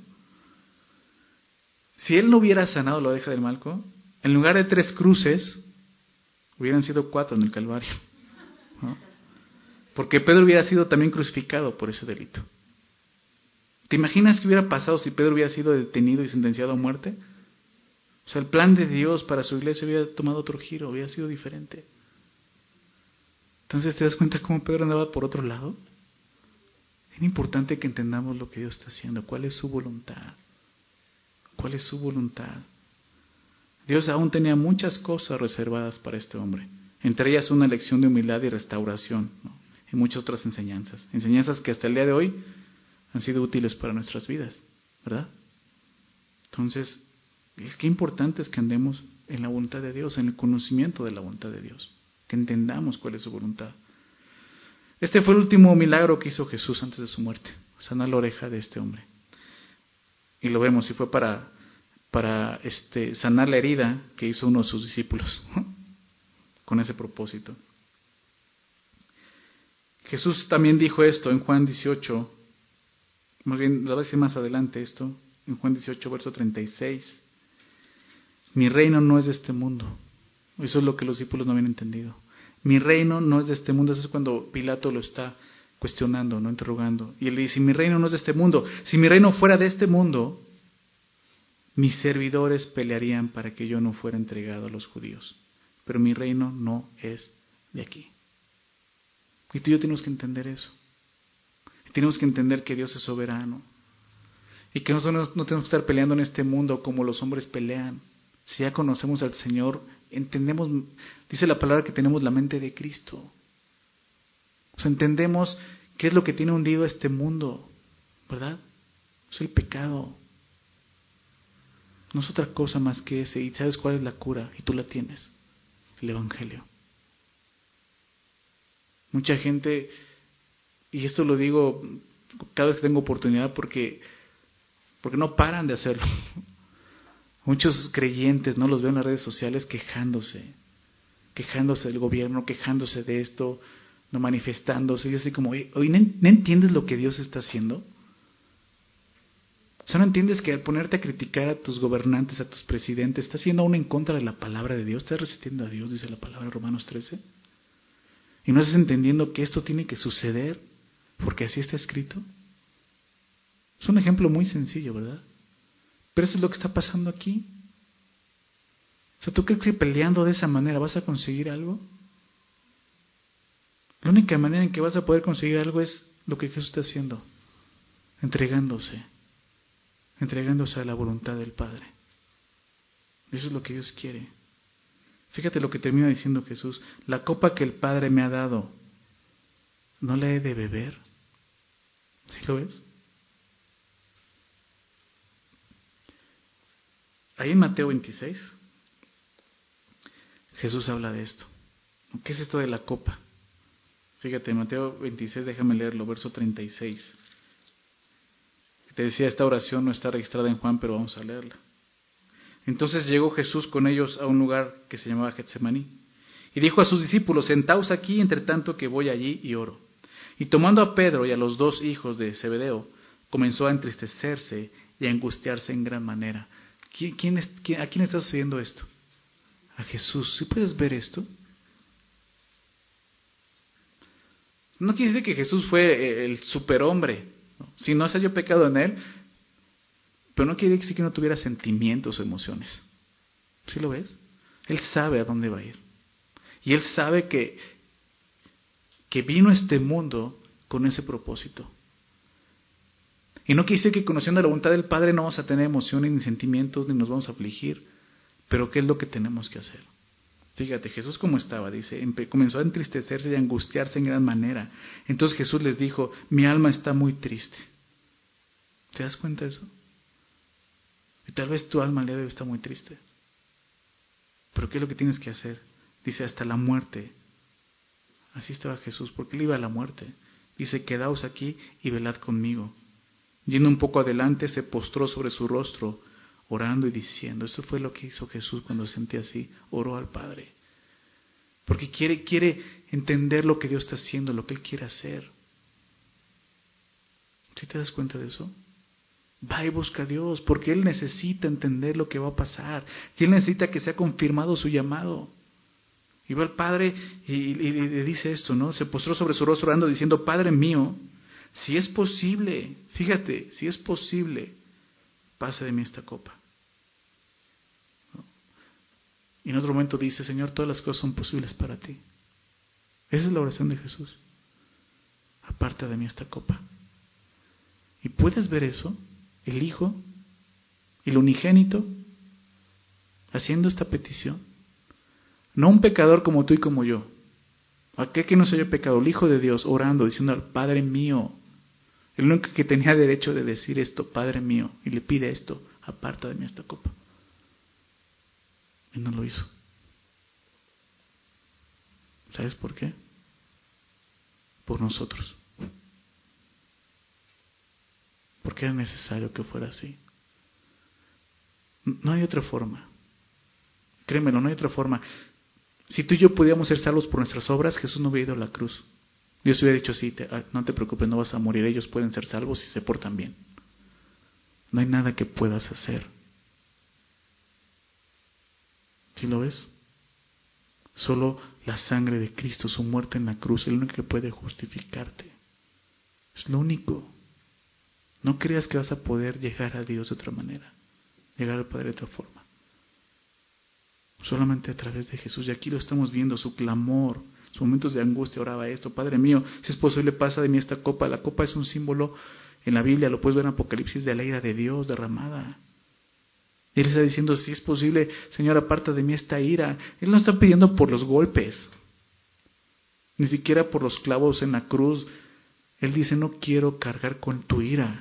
Si él no hubiera sanado la oreja del Malco, en lugar de tres cruces, hubieran sido cuatro en el Calvario, ¿no? Porque Pedro hubiera sido también crucificado por ese delito. ¿Te imaginas qué hubiera pasado si Pedro hubiera sido detenido y sentenciado a muerte? O sea, el plan de Dios para su iglesia hubiera tomado otro giro, hubiera sido diferente. Entonces, ¿te das cuenta cómo Pedro andaba por otro lado? Es importante que entendamos lo que Dios está haciendo, cuál es su voluntad. ¿Cuál es su voluntad? Dios aún tenía muchas cosas reservadas para este hombre, entre ellas una lección de humildad y restauración, ¿no? Y muchas otras enseñanzas, enseñanzas que hasta el día de hoy han sido útiles para nuestras vidas, ¿verdad? Entonces, es que importante es que andemos en la voluntad de Dios, en el conocimiento de la voluntad de Dios, que entendamos cuál es su voluntad. Este fue el último milagro que hizo Jesús antes de su muerte, sanar la oreja de este hombre. Y lo vemos, y fue para, para este, sanar la herida que hizo uno de sus discípulos, ¿no? Con ese propósito. Jesús también dijo esto en Juan dieciocho, más bien lo voy a decir más adelante esto, en Juan dieciocho, verso treinta y seis. Mi reino no es de este mundo. Eso es lo que los discípulos no habían entendido. Mi reino no es de este mundo. Eso es cuando Pilato lo está cuestionando, no interrogando. Y él dice, mi reino no es de este mundo. Si mi reino fuera de este mundo, mis servidores pelearían para que yo no fuera entregado a los judíos. Pero mi reino no es de aquí. Y tú y yo tenemos que entender eso. Y tenemos que entender que Dios es soberano. Y que nosotros no tenemos que estar peleando en este mundo como los hombres pelean. Si ya conocemos al Señor, entendemos, dice la palabra que tenemos la mente de Cristo. O sea, entendemos qué es lo que tiene hundido a este mundo, ¿verdad? Es el pecado. No es otra cosa más que ese. Y sabes cuál es la cura, y tú la tienes: el Evangelio. Mucha gente, y esto lo digo cada vez que tengo oportunidad porque, porque no paran de hacerlo. Muchos creyentes, no los veo en las redes sociales quejándose, quejándose del gobierno, quejándose de esto, no manifestándose. Y así como, oye, ¿no, ¿no entiendes lo que Dios está haciendo? O sea, ¿no entiendes que al ponerte a criticar a tus gobernantes, a tus presidentes, estás haciendo uno en contra de la palabra de Dios? Estás resistiendo a Dios, dice la palabra en Romanos trece. Y no estás entendiendo que esto tiene que suceder porque así está escrito. Es un ejemplo muy sencillo, ¿verdad? Pero eso es lo que está pasando aquí. O sea, ¿tú crees que peleando de esa manera vas a conseguir algo? La única manera en que vas a poder conseguir algo es lo que Jesús está haciendo: entregándose, entregándose a la voluntad del Padre. Eso es lo que Dios quiere. Fíjate lo que termina diciendo Jesús: la copa que el Padre me ha dado, ¿no la he de beber? ¿Sí lo ves? Ahí en Mateo veintiséis, Jesús habla de esto. ¿Qué es esto de la copa? Fíjate, Mateo veintiséis, déjame leerlo, verso treinta y seis. Te decía, esta oración no está registrada en Juan, pero vamos a leerla. Entonces llegó Jesús con ellos a un lugar que se llamaba Getsemaní, Y dijo a sus discípulos, sentaos aquí entre tanto que voy allí y oro. Y tomando a Pedro y a los dos hijos de Zebedeo, comenzó a entristecerse y a angustiarse en gran manera. ¿Quién, quién es, quién, ¿A quién está sucediendo esto? A Jesús. ¿Sí puedes ver esto? No quiere decir que Jesús fue el superhombre, ¿no? Si no se halló pecado en él, pero no quiere decir que no tuviera sentimientos o emociones. ¿Sí lo ves? Él sabe a dónde va a ir. Y él sabe que, que vino a este mundo con ese propósito. Y no quiere decir que conociendo la voluntad del Padre no vamos a tener emociones ni sentimientos ni nos vamos a afligir. Pero ¿qué es lo que tenemos que hacer? Fíjate, Jesús como estaba, dice, comenzó a entristecerse y a angustiarse en gran manera. Entonces Jesús les dijo, mi alma está muy triste. ¿Te das cuenta de eso? Y tal vez tu alma al día de hoy está muy triste. Pero ¿qué es lo que tienes que hacer? Dice, hasta la muerte. Así estaba Jesús, porque él iba a la muerte. Dice, quedaos aquí y velad conmigo. Yendo un poco adelante, se postró sobre su rostro, orando y diciendo. Eso fue lo que hizo Jesús cuando se sentía así. Oró al Padre. Porque quiere, quiere entender lo que Dios está haciendo, lo que Él quiere hacer. ¿Sí te das cuenta de eso? Va y busca a Dios, porque Él necesita entender lo que va a pasar. Y Él necesita que sea confirmado su llamado. Y va al Padre y, y, y le dice esto, ¿no? Se postró sobre su rostro orando diciendo, Padre mío, si es posible, fíjate, si es posible, pasa de mí esta copa. ¿No? Y en otro momento dice, Señor, todas las cosas son posibles para ti. Esa es la oración de Jesús. Aparta de mí esta copa. ¿Y puedes ver eso? El Hijo, el unigénito, haciendo esta petición. No un pecador como tú y como yo. Aquel que no se haya pecado, el Hijo de Dios, orando, diciendo al Padre mío. El único que tenía derecho de decir esto, Padre mío, y le pide esto, aparta de mí esta copa. Y no lo hizo. ¿Sabes por qué? Por nosotros. Porque era necesario que fuera así. No hay otra forma. Créemelo, no hay otra forma. Si tú y yo pudiéramos ser salvos por nuestras obras, Jesús no hubiera ido a la cruz. Dios hubiera dicho, sí, te, no te preocupes, no vas a morir, ellos pueden ser salvos si se portan bien. No hay nada que puedas hacer. ¿Sí lo ves? Solo la sangre de Cristo, su muerte en la cruz, es lo único que puede justificarte. Es lo único. No creas que vas a poder llegar a Dios de otra manera, llegar al Padre de otra forma. Solamente a través de Jesús. Y aquí lo estamos viendo, su clamor, sus momentos de angustia, oraba esto. Padre mío, si es posible, pasa de mí esta copa. La copa es un símbolo en la Biblia, lo puedes ver en Apocalipsis, de la ira de Dios derramada. Y Él está diciendo, si es posible, Señor, aparta de mí esta ira. Él no está pidiendo por los golpes, ni siquiera por los clavos en la cruz. Él dice, no quiero cargar con tu ira.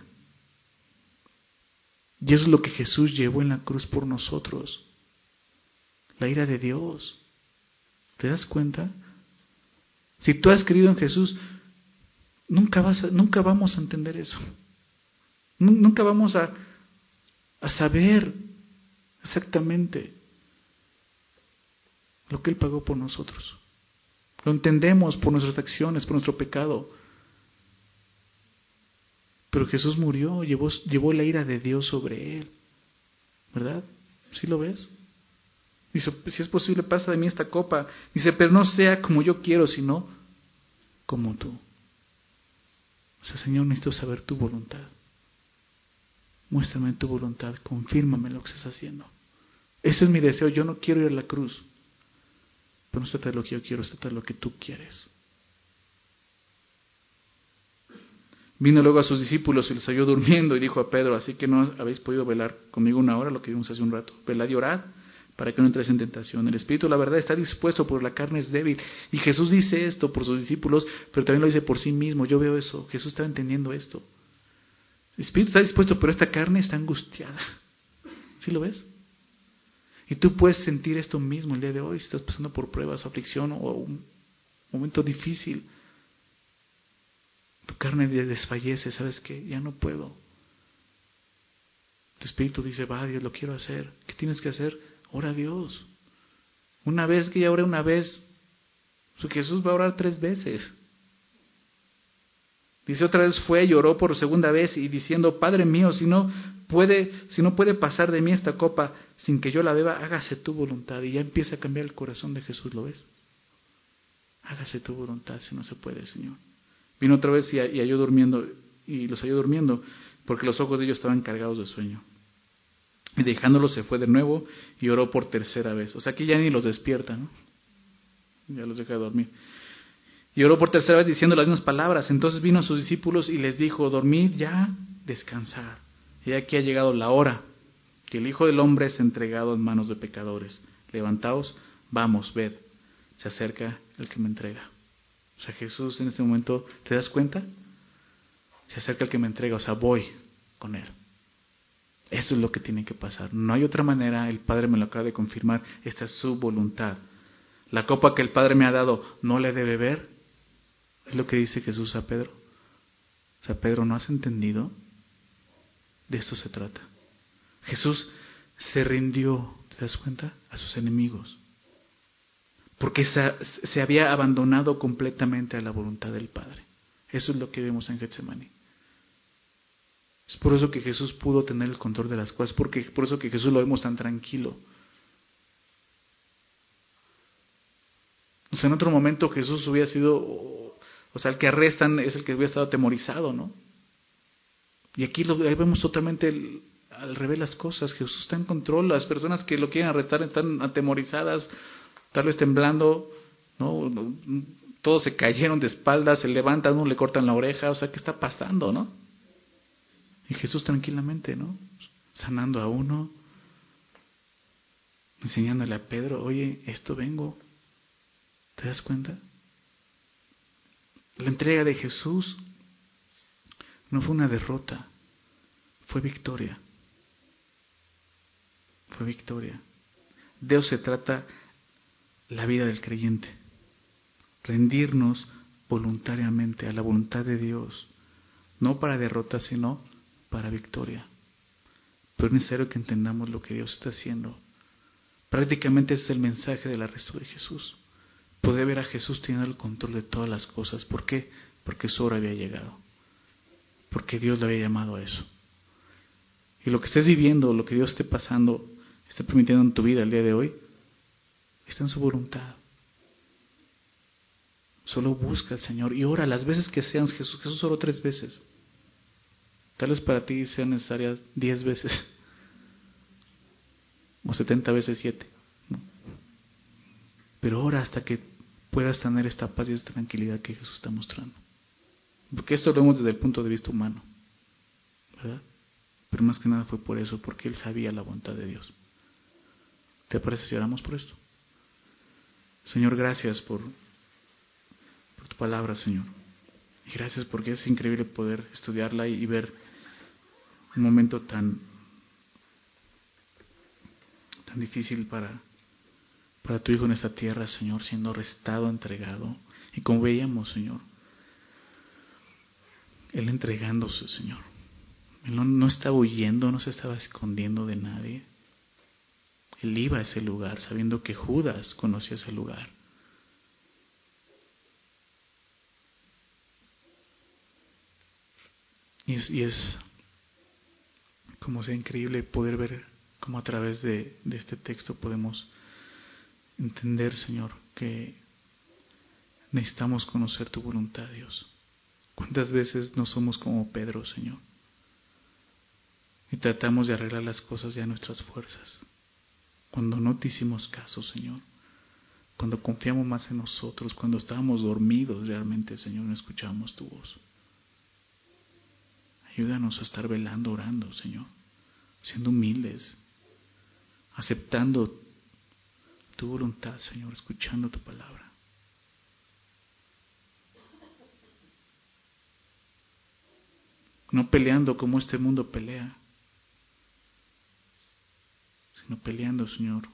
Y eso es lo que Jesús llevó en la cruz por nosotros. La ira de Dios. ¿Te das cuenta? Si tú has creído en Jesús, nunca vas a, nunca vamos a entender eso. Nunca vamos a, a saber exactamente lo que Él pagó por nosotros. Lo entendemos por nuestras acciones, por nuestro pecado. Pero Jesús murió, llevó, llevó la ira de Dios sobre Él. ¿Verdad? ¿Sí lo ves? Dice, si es posible, pasa de mí esta copa. Dice, pero no sea como yo quiero, sino como tú. O sea, Señor, necesito saber tu voluntad. Muéstrame tu voluntad, confírmame lo que estás haciendo. Ese es mi deseo, yo no quiero ir a la cruz. Pero no se trata de lo que yo quiero, se trata de lo que tú quieres. Vino luego a sus discípulos y los halló durmiendo y dijo a Pedro, así que no habéis podido velar conmigo una hora, lo que vimos hace un rato. Velad y orad para que no entres en tentación. El espíritu, la verdad, está dispuesto, pero la carne es débil. Y Jesús dice esto por sus discípulos, pero también lo dice por sí mismo. Yo veo eso, Jesús estaba entendiendo esto. El espíritu está dispuesto, pero esta carne está angustiada. ¿Sí lo ves? Y tú puedes sentir esto mismo el día de hoy, si estás pasando por pruebas, aflicción o un momento difícil. Tu carne desfallece, ¿sabes qué? Ya no puedo. Tu espíritu dice, va, Dios, lo quiero hacer. ¿Qué tienes que hacer? Ora a Dios. Una vez que ya oré una vez, So, Jesús va a orar tres veces. Dice, otra vez fue y oró por segunda vez y diciendo, Padre mío, si no puede, si no puede pasar de mí esta copa sin que yo la beba, hágase tu voluntad. Y ya empieza a cambiar el corazón de Jesús, ¿lo ves? Hágase tu voluntad si no se puede, Señor. Vino otra vez y, y halló durmiendo, y los halló durmiendo, porque los ojos de ellos estaban cargados de sueño. Y dejándolos se fue de nuevo y oró por tercera vez. O sea, que ya ni los despierta, ¿no? Ya los deja de dormir. Y oró por tercera vez diciendo las mismas palabras. Entonces vino a sus discípulos y les dijo, dormid ya, descansad. Y aquí ha llegado la hora, que el Hijo del Hombre es entregado en manos de pecadores. Levantaos, vamos, ved, se acerca el que me entrega. O sea, Jesús en este momento, ¿te das cuenta? Se acerca el que me entrega, o sea, voy con él. Eso es lo que tiene que pasar. No hay otra manera, el Padre me lo acaba de confirmar, esta es su voluntad. La copa que el Padre me ha dado, ¿no le debe beber? Es lo que dice Jesús a Pedro. O sea, Pedro, ¿no has entendido? De esto se trata. Jesús se rindió, ¿te das cuenta? A sus enemigos. Porque se, se había abandonado completamente a la voluntad del Padre. Eso es lo que vemos en Getsemaní. Es por eso que Jesús pudo tener el control de las cosas, porque por eso que Jesús lo vemos tan tranquilo. O sea, en otro momento Jesús hubiera sido, o sea, el que arrestan es el que hubiera estado atemorizado, ¿no? Y aquí lo, ahí vemos totalmente el, al revés las cosas. Jesús está en control. Las personas que lo quieren arrestar están atemorizadas, tal vez temblando, ¿no? Todos se cayeron de espaldas, se levantan, uno le cortan la oreja. O sea, ¿qué está pasando, no? Y Jesús tranquilamente, ¿no? Sanando a uno, enseñándole a Pedro, oye, esto vengo. ¿Te das cuenta? La entrega de Jesús no fue una derrota, fue victoria. Fue victoria. De eso se trata la vida del creyente. Rendirnos voluntariamente a la voluntad de Dios. No para derrota, sino para victoria. Pero es necesario que entendamos lo que Dios está haciendo. Prácticamente ese es el mensaje del arresto de Jesús. Poder ver a Jesús teniendo el control de todas las cosas. ¿Por qué? Porque su hora había llegado. Porque Dios le había llamado a eso. Y lo que estés viviendo, lo que Dios esté pasando, esté permitiendo en tu vida el día de hoy, está en su voluntad. Solo busca al Señor y ora las veces que sean. Jesús, Jesús oró tres veces. Tal vez para ti sean necesarias diez veces. O setenta veces siete. ¿No? Pero ora hasta que puedas tener esta paz y esta tranquilidad que Jesús está mostrando. Porque esto lo vemos desde el punto de vista humano, ¿verdad? Pero más que nada fue por eso, porque Él sabía la voluntad de Dios. ¿Te parece si oramos por esto? Señor, gracias por, por tu palabra, Señor. Y gracias porque es increíble poder estudiarla y, y ver un momento tan, tan difícil para, para tu Hijo en esta tierra, Señor, siendo arrestado, entregado. Y como veíamos, Señor, Él entregándose, Señor. Él no, no estaba huyendo, no se estaba escondiendo de nadie. Él iba a ese lugar sabiendo que Judas conocía ese lugar. Y es, y es como sea increíble poder ver cómo a través de, de este texto podemos entender, Señor, que necesitamos conocer tu voluntad, Dios. ¿Cuántas veces no somos como Pedro, Señor? Y tratamos de arreglar las cosas ya a nuestras fuerzas. Cuando no te hicimos caso, Señor. Cuando confiamos más en nosotros, cuando estábamos dormidos realmente, Señor, no escuchábamos tu voz. Ayúdanos a estar velando, orando, Señor, siendo humildes, aceptando tu voluntad, Señor, escuchando tu palabra. No peleando como este mundo pelea, sino peleando, Señor,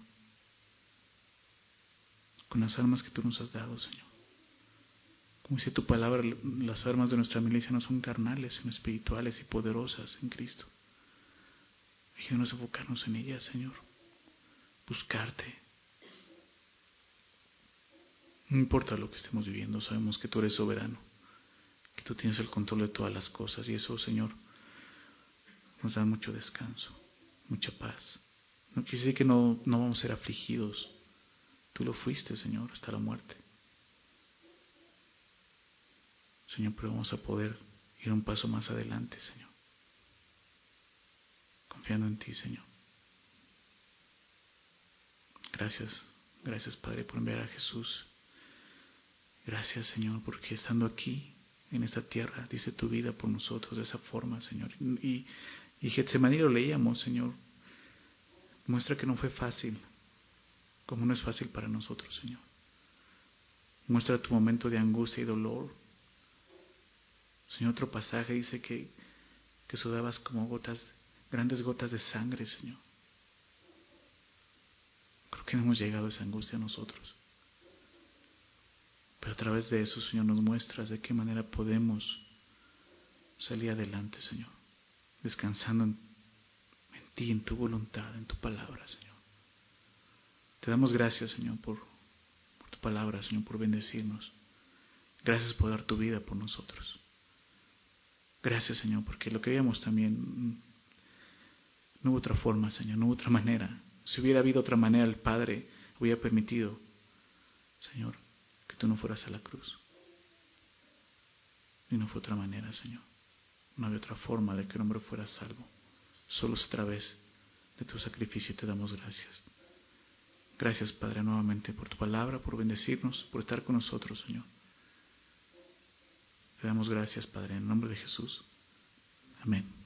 con las armas que tú nos has dado, Señor. Como dice tu palabra, las armas de nuestra milicia no son carnales, sino espirituales y poderosas en Cristo. Ayúdanos a enfocarnos en ellas, Señor. Buscarte. No importa lo que estemos viviendo, sabemos que tú eres soberano, que tú tienes el control de todas las cosas, y eso, Señor, nos da mucho descanso, mucha paz. No quiere decir que no, no vamos a ser afligidos. Tú lo fuiste, Señor, hasta la muerte. Señor, pero vamos a poder ir un paso más adelante, Señor. Confiando en ti, Señor. Gracias, gracias, Padre, por enviar a Jesús. Gracias, Señor, porque estando aquí, en esta tierra, dice tu vida por nosotros de esa forma, Señor. Y, y Getsemaní lo leíamos, Señor. Muestra que no fue fácil, como no es fácil para nosotros, Señor. Muestra tu momento de angustia y dolor. Señor, otro pasaje dice que, que sudabas como gotas, grandes gotas de sangre, Señor. Creo que no hemos llegado a esa angustia nosotros. Pero a través de eso, Señor, nos muestras de qué manera podemos salir adelante, Señor. Descansando en, en ti, en tu voluntad, en tu palabra, Señor. Te damos gracias, Señor, por, por tu palabra, Señor, por bendecirnos. Gracias por dar tu vida por nosotros. Gracias, Señor, porque lo que veíamos también, no hubo otra forma, Señor, no hubo otra manera. Si hubiera habido otra manera, el Padre hubiera permitido, Señor, que tú no fueras a la cruz. Y no fue otra manera, Señor. No había otra forma de que el hombre fuera salvo. Solo es a través de tu sacrificio y te damos gracias. Gracias, Padre, nuevamente por tu palabra, por bendecirnos, por estar con nosotros, Señor. Te damos gracias, Padre, en el nombre de Jesús. Amén.